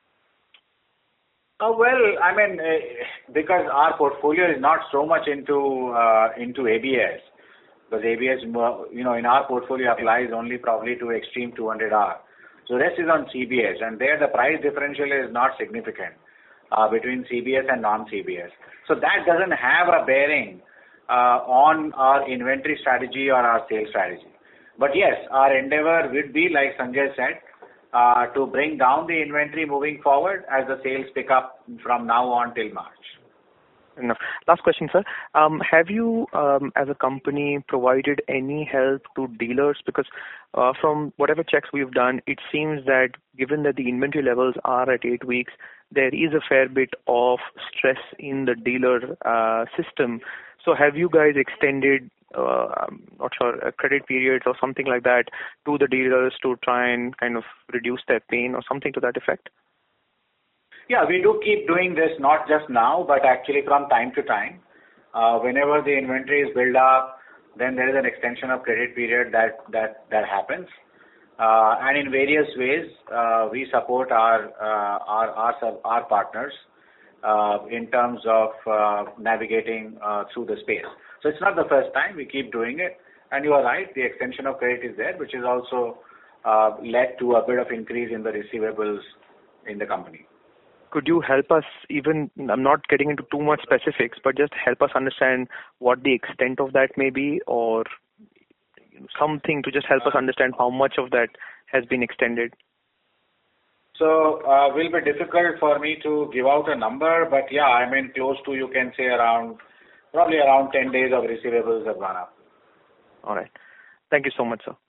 Uh, well, I mean, uh, because our portfolio is not so much into uh, into A B S. Because A B S, you know, in our portfolio applies only probably to extreme two hundred R. So the rest is on C B S, and there the price differential is not significant uh, between C B S and non-C B S. So that doesn't have a bearing uh, on our inventory strategy or our sales strategy. But yes, our endeavor would be, like Sanjay said, uh, to bring down the inventory moving forward as the sales pick up from now on till March. Enough. Last question, sir. Um, have you, um, as a company, provided any help to dealers? Because uh, from whatever checks we've done, it seems that given that the inventory levels are at eight weeks, there is a fair bit of stress in the dealer uh, system. So have you guys extended, uh, I'm not sure, uh, credit periods or something like that to the dealers to try and kind of reduce their pain or something to that effect? Yeah, we do keep doing this, not just now, but actually from time to time. Uh, whenever the inventory is built up, then there is an extension of credit period that that that happens. Uh, and in various ways, uh, we support our uh, our our, sub- our partners uh, in terms of uh, navigating uh, through the space. So it's not the first time, we keep doing it. And you are right, the extension of credit is there, which has also uh, led to a bit of increase in the receivables in the company. Could you help us, even, I'm not getting into too much specifics, but just help us understand what the extent of that may be, or something to just help us understand how much of that has been extended? So, uh, will be difficult for me to give out a number, but yeah, I mean, close to, you can say around, probably around ten days of receivables have gone up. All right. Thank you so much, sir.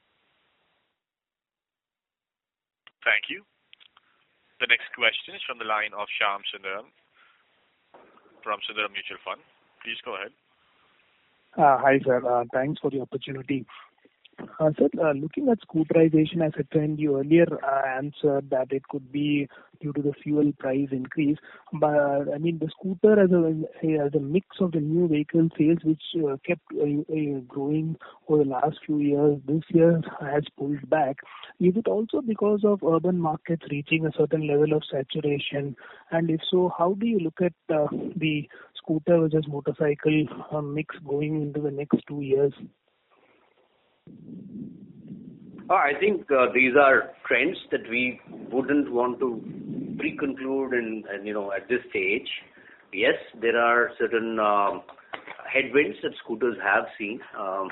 Thank you. The next question is from the line of Shyam Sundaram from Sundaram Mutual Fund. Please go ahead. Uh, Hi, sir. Uh, Thanks for the opportunity. Uh, Sir, uh, looking at scooterization as a trend, you earlier uh, answered that it could be due to the fuel price increase. But I mean, the scooter as a as a mix of the new vehicle sales, which uh, kept uh, uh, growing over the last few years, this year has pulled back. Is it also because of urban markets reaching a certain level of saturation? And if so, how do you look at uh, the scooter versus motorcycle uh, mix going into the next two years? Uh, I think uh, these are trends that we wouldn't want to pre-conclude and, and, you know, at this stage. Yes, there are certain um, headwinds that scooters have seen. Um,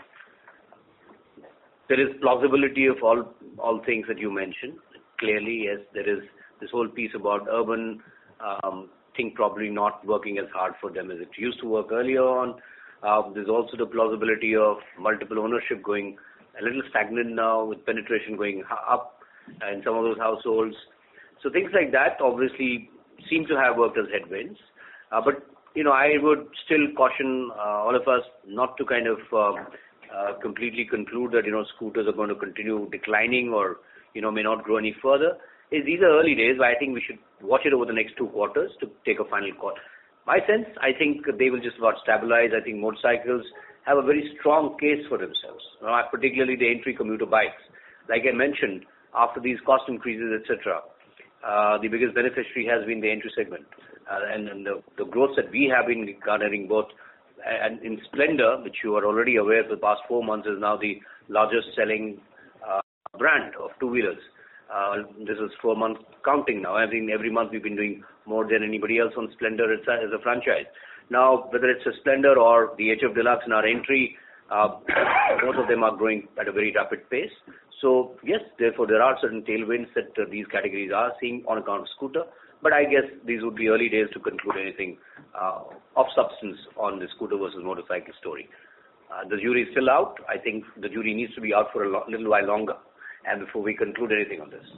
there is plausibility of all all things that you mentioned. Clearly, yes, there is this whole piece about urban um, thing probably not working as hard for them as it used to work earlier on. Uh, there's also the plausibility of multiple ownership going a little stagnant now, with penetration going up in some of those households. So things like that obviously seem to have worked as headwinds. Uh, but, you know, I would still caution uh, all of us not to kind of uh, uh, completely conclude that, you know, scooters are going to continue declining or, you know, may not grow any further. These are early days, but I think we should watch it over the next two quarters to take a final call. My sense, I think they will just about stabilize. I think motorcycles have a very strong case for themselves, uh, particularly the entry commuter bikes. Like I mentioned, after these cost increases, et cetera, uh, the biggest beneficiary has been the entry segment. Uh, and, and the, the growth that we have been garnering both, and in Splendor, which you are already aware for the past four months is now the largest selling uh, brand of two-wheelers. Uh, this is four months counting now. I think every month we've been doing more than anybody else on Splendor as a, as a franchise. Now, whether it's a Splendor or the H F Deluxe in our entry, uh, both of them are growing at a very rapid pace. So, yes, therefore, there are certain tailwinds that uh, these categories are seeing on account of scooter. But I guess these would be early days to conclude anything uh, of substance on the scooter versus motorcycle story. Uh, the jury is still out. I think the jury needs to be out for a lo- little while longer and before we conclude anything on this.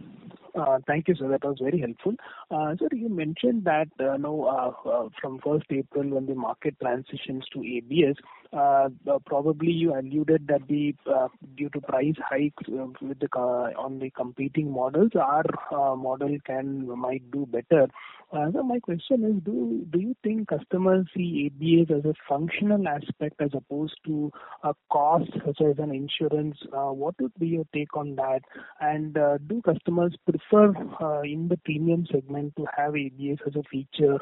Uh, Thank you, sir. That was very helpful. Uh, Sir, you mentioned that uh, no, uh, uh, from first April, when the market transitions to A B S, uh, uh, probably you alluded that the uh, due to price hikes uh, with the uh, on the competing models, our uh, model can might do better. Uh, so my question is, do do you think customers see A B S as a functional aspect as opposed to a cost such as an insurance? Uh, what would be your take on that? And uh, do customers prefer uh, in the premium segment to have A B S as a feature?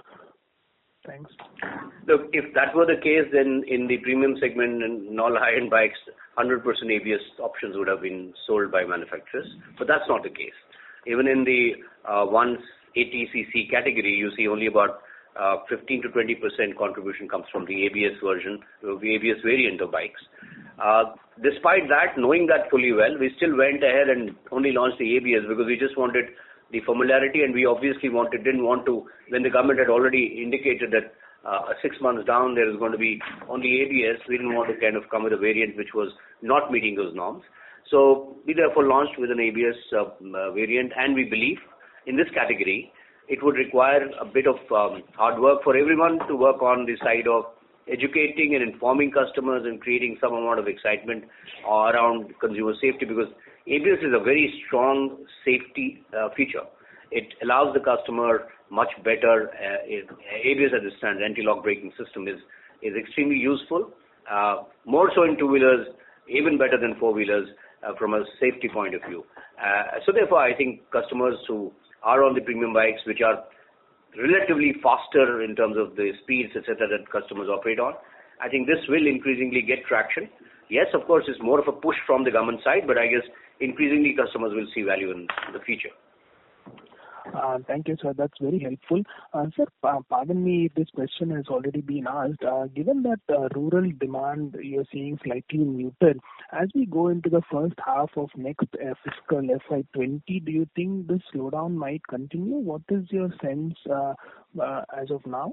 Thanks. Look, if that were the case, then in the premium segment and in all high-end bikes, one hundred percent A B S options would have been sold by manufacturers. But that's not the case. Even in the uh, one eighty c c category, you see only about uh, fifteen to twenty percent contribution comes from the A B S version, the A B S variant of bikes. Uh, despite that, knowing that fully well, we still went ahead and only launched the A B S because we just wanted the familiarity, and we obviously wanted, didn't want to, when the government had already indicated that uh, six months down there is going to be only A B S, we didn't want to kind of come with a variant which was not meeting those norms. So we therefore launched with an A B S uh, uh, variant, and we believe in this category it would require a bit of um, hard work for everyone to work on the side of educating and informing customers and creating some amount of excitement around consumer safety, because A B S is a very strong safety uh, feature. It allows the customer much better. Uh, it, A B S, as it stands, anti-lock braking system is is extremely useful, Uh, more so in two-wheelers, even better than four-wheelers uh, from a safety point of view. Uh, so therefore, I think customers who are on the premium bikes, which are relatively faster in terms of the speeds, et cetera, that customers operate on, I think this will increasingly get traction. Yes, of course, it's more of a push from the government side, but I guess increasingly customers will see value in the future. Uh, Thank you, sir. That's very helpful. Uh, Sir, pa- pardon me if this question has already been asked. Uh, Given that uh, rural demand you're seeing slightly muted, as we go into the first half of next uh, fiscal F Y twenty, do you think this slowdown might continue? What is your sense uh, uh, as of now?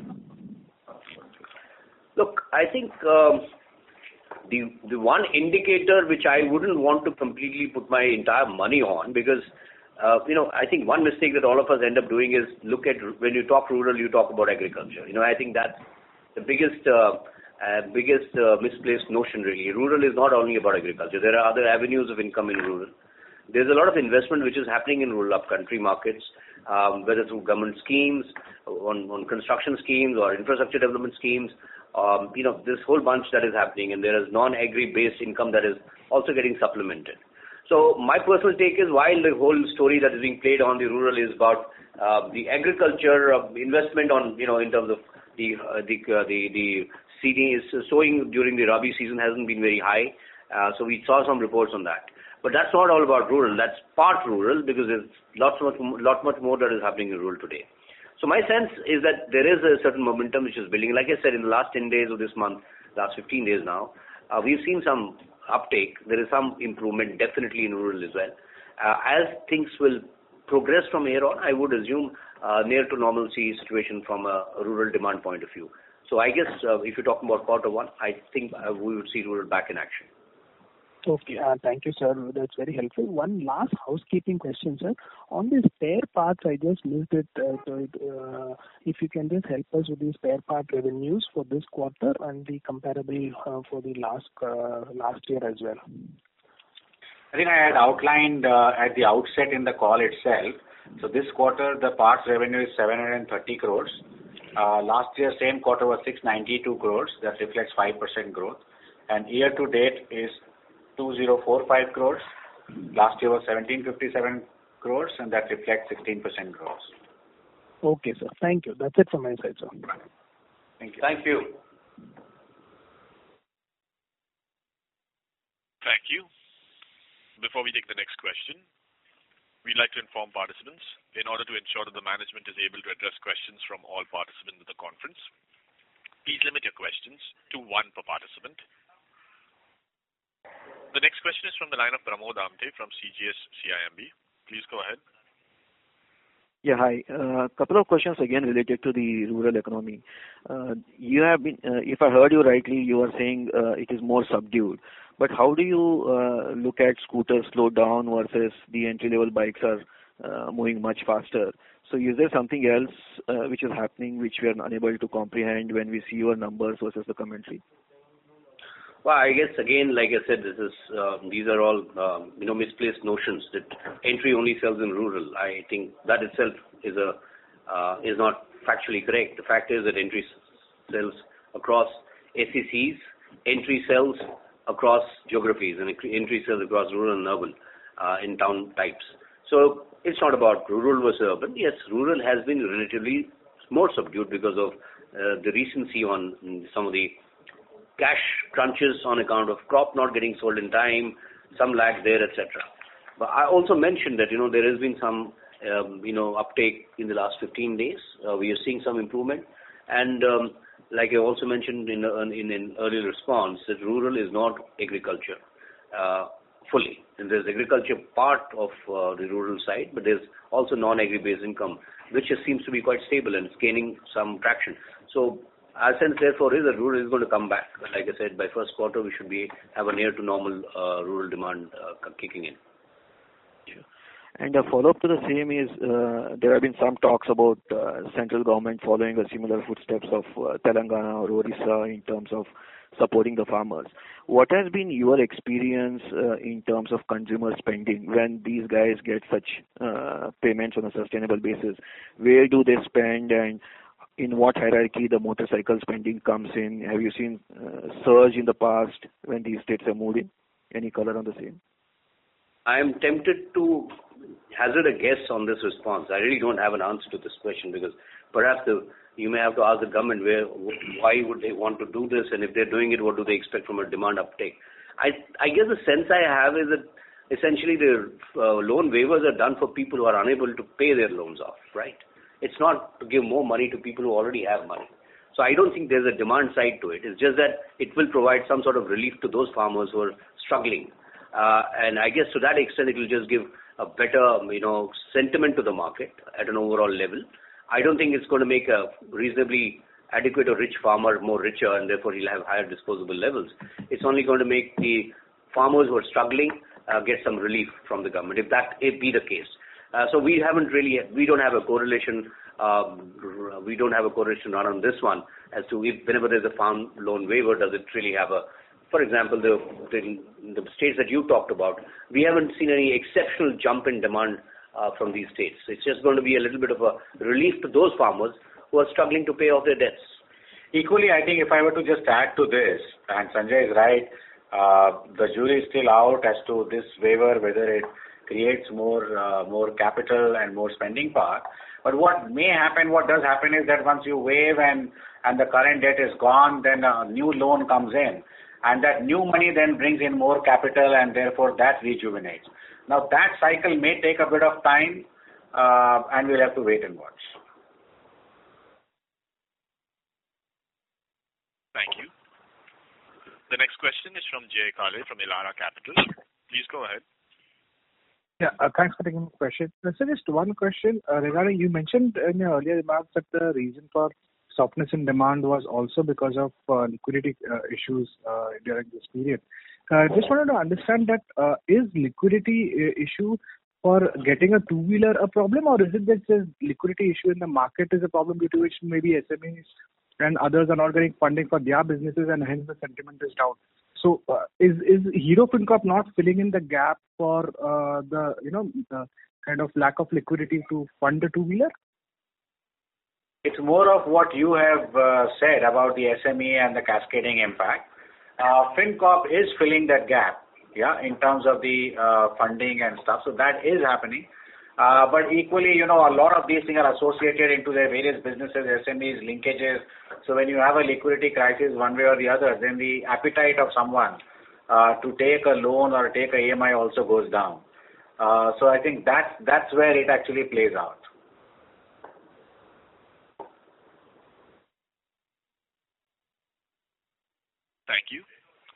Look, I think um, the the one indicator which I wouldn't want to completely put my entire money on, because Uh, you know, I think one mistake that all of us end up doing is look at, when you talk rural, you talk about agriculture. You know, I think that's the biggest, uh, uh, biggest uh, misplaced notion really. Rural is not only about agriculture. There are other avenues of income in rural. There's a lot of investment which is happening in rural upcountry markets, um, whether through government schemes, on, on construction schemes or infrastructure development schemes. Um, you know, this whole bunch that is happening, and there is non-agri based income that is also getting supplemented. So my personal take is, while the whole story that is being played on the rural is about uh, the agriculture uh, investment on, you know, in terms of the uh, the, uh, the the seeding is sowing during the Rabi season hasn't been very high. Uh, so we saw some reports on that. But that's not all about rural. That's part rural, because there's lots much lot much more that is happening in rural today. So my sense is that there is a certain momentum which is building. Like I said, in the last ten days of this month, last fifteen days now, uh, we've seen some uptake. There is some improvement definitely in rural as well. Uh, as things will progress from here on, I would assume uh, near to normalcy situation from a, a rural demand point of view. So I guess uh, if you're talking about quarter one, I think uh, we would see rural back in action. Okay. uh, Thank you, sir. That's very helpful. One last housekeeping question, sir. On the spare parts, I just missed it. uh, uh, If you can just help us with the spare part revenues for this quarter and the comparable uh, for the last uh, last year as well. I think I had outlined uh, at the outset in the call itself. So this quarter, the parts revenue is seven hundred thirty crores. Uh, Last year, same quarter was six hundred ninety-two crores. That reflects five percent growth. And year to date is two thousand forty-five crores. Last year was one thousand seven hundred fifty-seven crores, and that reflects sixteen percent growth. Okay, sir. Thank you. That's it from my side, sir. Thank you. Thank you. Thank you. Before we take the next question, we'd like to inform participants, in order to ensure that the management is able to address questions from all participants in the conference, please limit your questions to one per participant. The next question is from the line of Pramod Amte from C G S C I M B. Please go ahead. Yeah, hi. A uh, couple of questions again related to the rural economy. Uh, you have been, uh, if I heard you rightly, you are saying uh, it is more subdued. But how do you uh, look at scooters slowed down versus the entry-level bikes are uh, moving much faster? So is there something else uh, which is happening which we are unable to comprehend when we see your numbers versus the commentary? Well, I guess again, like I said, this is uh, these are all um, you know misplaced notions that entry only sells in rural. I think that itself is a uh, is not factually correct. The fact is that entry sells across S E Cs, entry sells across geographies, and entry sells across rural and urban uh, in town types. So it's not about rural versus urban. Yes, rural has been relatively more subdued because of uh, the recency on some of the cash crunches on account of crop not getting sold in time, some lag there, et cetera. But I also mentioned that, you know, there has been some, um, you know, uptake in the last fifteen days. Uh, we are seeing some improvement. And um, like I also mentioned in, in an earlier response, that rural is not agriculture uh, fully. And there's agriculture part of uh, the rural side, but there's also non-agri-based income, which just seems to be quite stable and it's gaining some traction. So our sense, therefore, is that rural is going to come back. Like I said, by first quarter, we should be have a near to normal uh, rural demand uh, kicking in. And a follow-up to the same is uh, there have been some talks about uh, central government following a similar footsteps of uh, Telangana or Orissa in terms of supporting the farmers. What has been your experience uh, in terms of consumer spending when these guys get such uh, payments on a sustainable basis? Where do they spend, and in what hierarchy the motorcycle spending comes in? Have you seen uh, surge in the past when these states are moved in? Any color on the same? I am tempted to hazard a guess on this response. I really don't have an answer to this question because perhaps the, you may have to ask the government where, why would they want to do this, and if they're doing it, what do they expect from a demand uptake? I, I guess the sense I have is that essentially the uh, loan waivers are done for people who are unable to pay their loans off, right? It's not to give more money to people who already have money. So I don't think there's a demand side to it. It's just that it will provide some sort of relief to those farmers who are struggling. Uh, and I guess to that extent, it will just give a better, you know, sentiment to the market at an overall level. I don't think it's going to make a reasonably adequate or rich farmer more richer, and therefore he'll have higher disposable levels. It's only going to make the farmers who are struggling uh, get some relief from the government, if that if be the case. Uh, so we haven't really, we don't have a correlation, um, we don't have a correlation run on this one as to if whenever there's a farm loan waiver, does it really have a, for example, the, the, the states that you talked about, we haven't seen any exceptional jump in demand uh, from these states. It's just going to be a little bit of a relief to those farmers who are struggling to pay off their debts. Equally, I think if I were to just add to this, and Sanjay is right, uh, the jury is still out as to this waiver, whether it creates more uh, more capital and more spending power. But what may happen, what does happen is that once you waive and, and the current debt is gone, then a new loan comes in. And that new money then brings in more capital, and therefore that rejuvenates. Now that cycle may take a bit of time, uh, and we'll have to wait and watch. Thank you. The next question is from Jay Kale from Elara Capital. Please go ahead. Yeah, uh, thanks for taking the question. Uh, so just one question uh, regarding, you mentioned in your earlier remarks that the reason for softness in demand was also because of uh, liquidity uh, issues uh, during this period. I uh, just wanted to understand that uh, is liquidity uh, issue for getting a two-wheeler a problem, or is it that the liquidity issue in the market is a problem due to which maybe S M Es and others are not getting funding for their businesses and hence the sentiment is down? So uh, is is Hero FinCorp not filling in the gap for uh, the you know the kind of lack of liquidity to fund the two-wheeler? It's more of what you have uh, said about the S M E and the cascading impact. Uh, FinCorp is filling that gap, yeah, in terms of the uh, funding and stuff. So that is happening. Uh, but equally, you know, a lot of these things are associated into their various businesses, S M Es, linkages. So when you have a liquidity crisis one way or the other, then the appetite of someone uh, to take a loan or take a E M I also goes down. Uh, so I think that's, that's where it actually plays out. Thank you.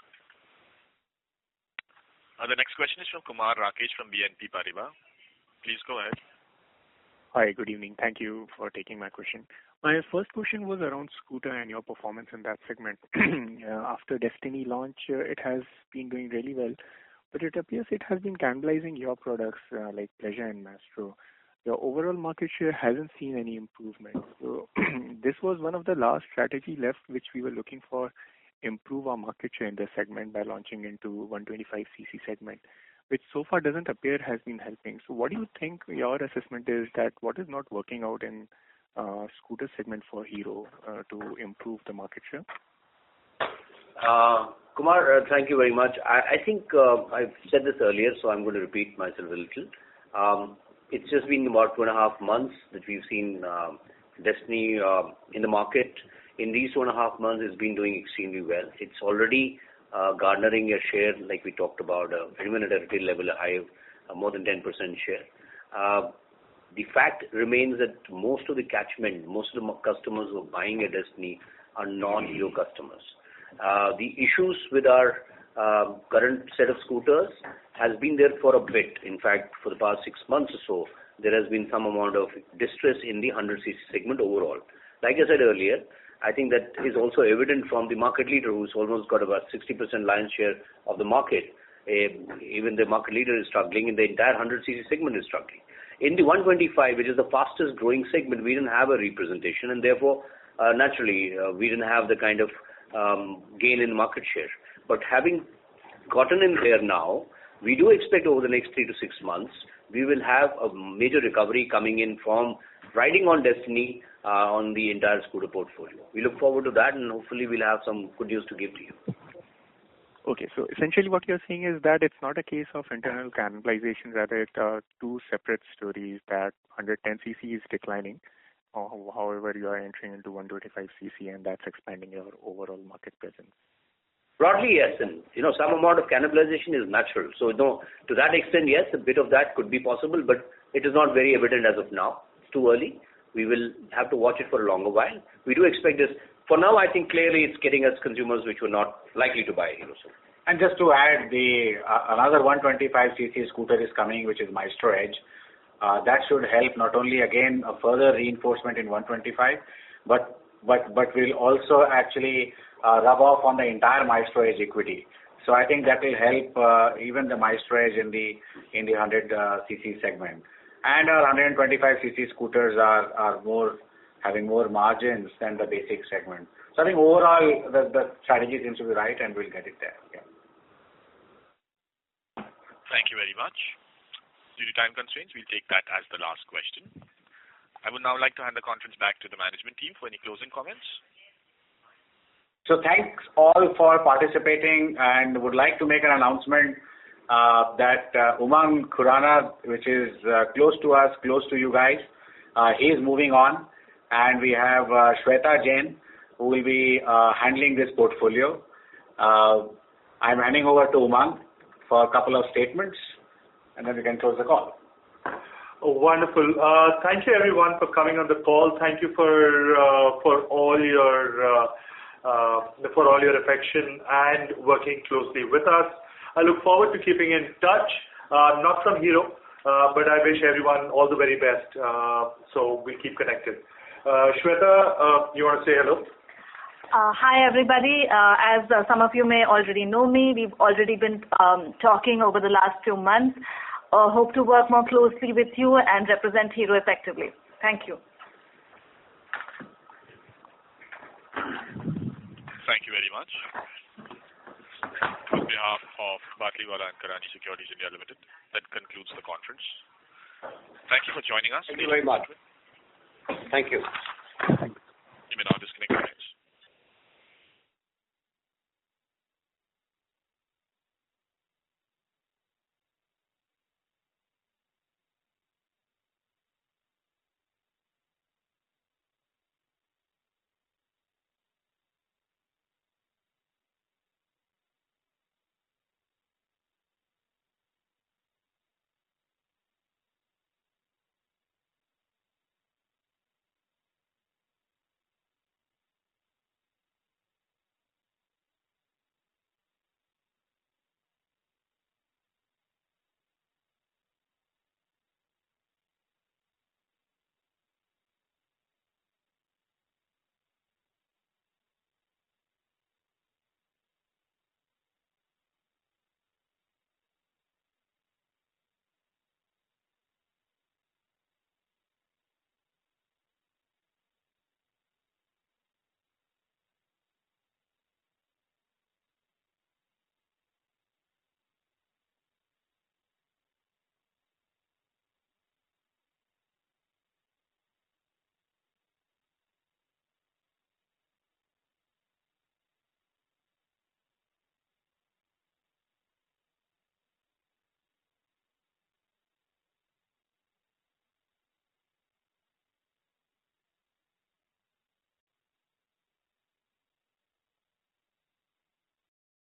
Uh, the next question is from Kumar Rakesh from B N P Paribas. Please go ahead. Hi, good evening. Thank you for taking my question. My first question was around scooter and your performance in that segment. uh, after Destini launch, uh, it has been doing really well, but it appears it has been cannibalizing your products uh, like Pleasure and Mastro. Your overall market share hasn't seen any improvement. So this was one of the last strategy left which we were looking for, improve our market share in this segment by launching into one twenty-five c c segment, which so far doesn't appear has been helping. So what do you think your assessment is that what is not working out in uh, scooter segment for Hero uh, to improve the market share? Uh, Kumar, uh, thank you very much. I, I think uh, I've said this earlier, so I'm going to repeat myself a little. Um, it's just been about two and a half months that we've seen uh, Destini uh, in the market. In these two and a half months, it's been doing extremely well. It's already uh, garnering a share, like we talked about, uh, even at a retail level, a high of uh, more than ten percent share. Uh, the fact remains that most of the catchment, most of the customers who are buying a Destini are non-Hero customers. Uh, the issues with our uh, current set of scooters has been there for a bit. In fact, for the past six months or so, there has been some amount of distress in the one hundred c c segment overall. Like I said earlier, I think that is also evident from the market leader, who's almost got about sixty percent lion's share of the market. Uh, even the market leader is struggling, and the entire one hundred c c segment is struggling. In the one twenty-five, which is the fastest growing segment, we didn't have a representation, and therefore, uh, naturally, uh, we didn't have the kind of um, gain in market share. But having gotten in there now, we do expect over the next three to six months, we will have a major recovery coming in from riding on Destiny uh, on the entire scooter portfolio. We look forward to that, and hopefully we'll have some good news to give to you. Okay, so essentially what you're saying is that it's not a case of internal cannibalization, rather it's uh, two separate stories, that one hundred ten c c is declining, or however you are entering into one twenty-five c c, and that's expanding your overall market presence. Broadly, yes, and you know, some amount of cannibalization is natural. So, no, to that extent, yes, a bit of that could be possible, but it is not very evident as of now. It's too early. We will have to watch it for a longer while. We do expect this. For now, I think clearly it's getting us consumers which were not likely to buy Hero. And just to add, the uh, another one twenty-five c c scooter is coming, which is Maestro Edge. Uh, that should help not only again a further reinforcement in one twenty-five, but but but will also actually uh, rub off on the entire Maestro Edge equity. So I think that will help uh, even the Maestro Edge in the in the one hundred c c segment. And our one twenty-five c c scooters are are more having more margins than the basic segment. So I think overall the, the strategy seems to be right, and we'll get it there. Yeah. Thank you very much. Due to time constraints, we'll take that as the last question. I would now like to hand the conference back to the management team for any closing comments. So thanks all for participating, and would like to make an announcement uh, that uh, Umang Khurana, which is uh, close to us, close to you guys, uh, he is moving on, and we have uh, Shweta Jain, who will be uh, handling this portfolio. Uh, I'm handing over to Umang for a couple of statements, and then we can close the call. Oh, wonderful. Uh, thank you everyone for coming on the call. Thank you for uh, for all your uh, uh, for all your affection and working closely with us. I look forward to keeping in touch. Uh, not from Hero, uh, but I wish everyone all the very best. Uh, so we'll keep connected. Uh, Shweta, uh, you want to say hello? Uh, hi everybody. Uh, as uh, some of you may already know me, we've already been um, talking over the last few months. Uh, hope to work more closely with you and represent Hero effectively. Thank you. Thank you very much. On behalf of Batliwala and Karani Securities India Limited, that concludes the conference. Thank you for joining us. Thank you very much. Thank you. You may now disconnect.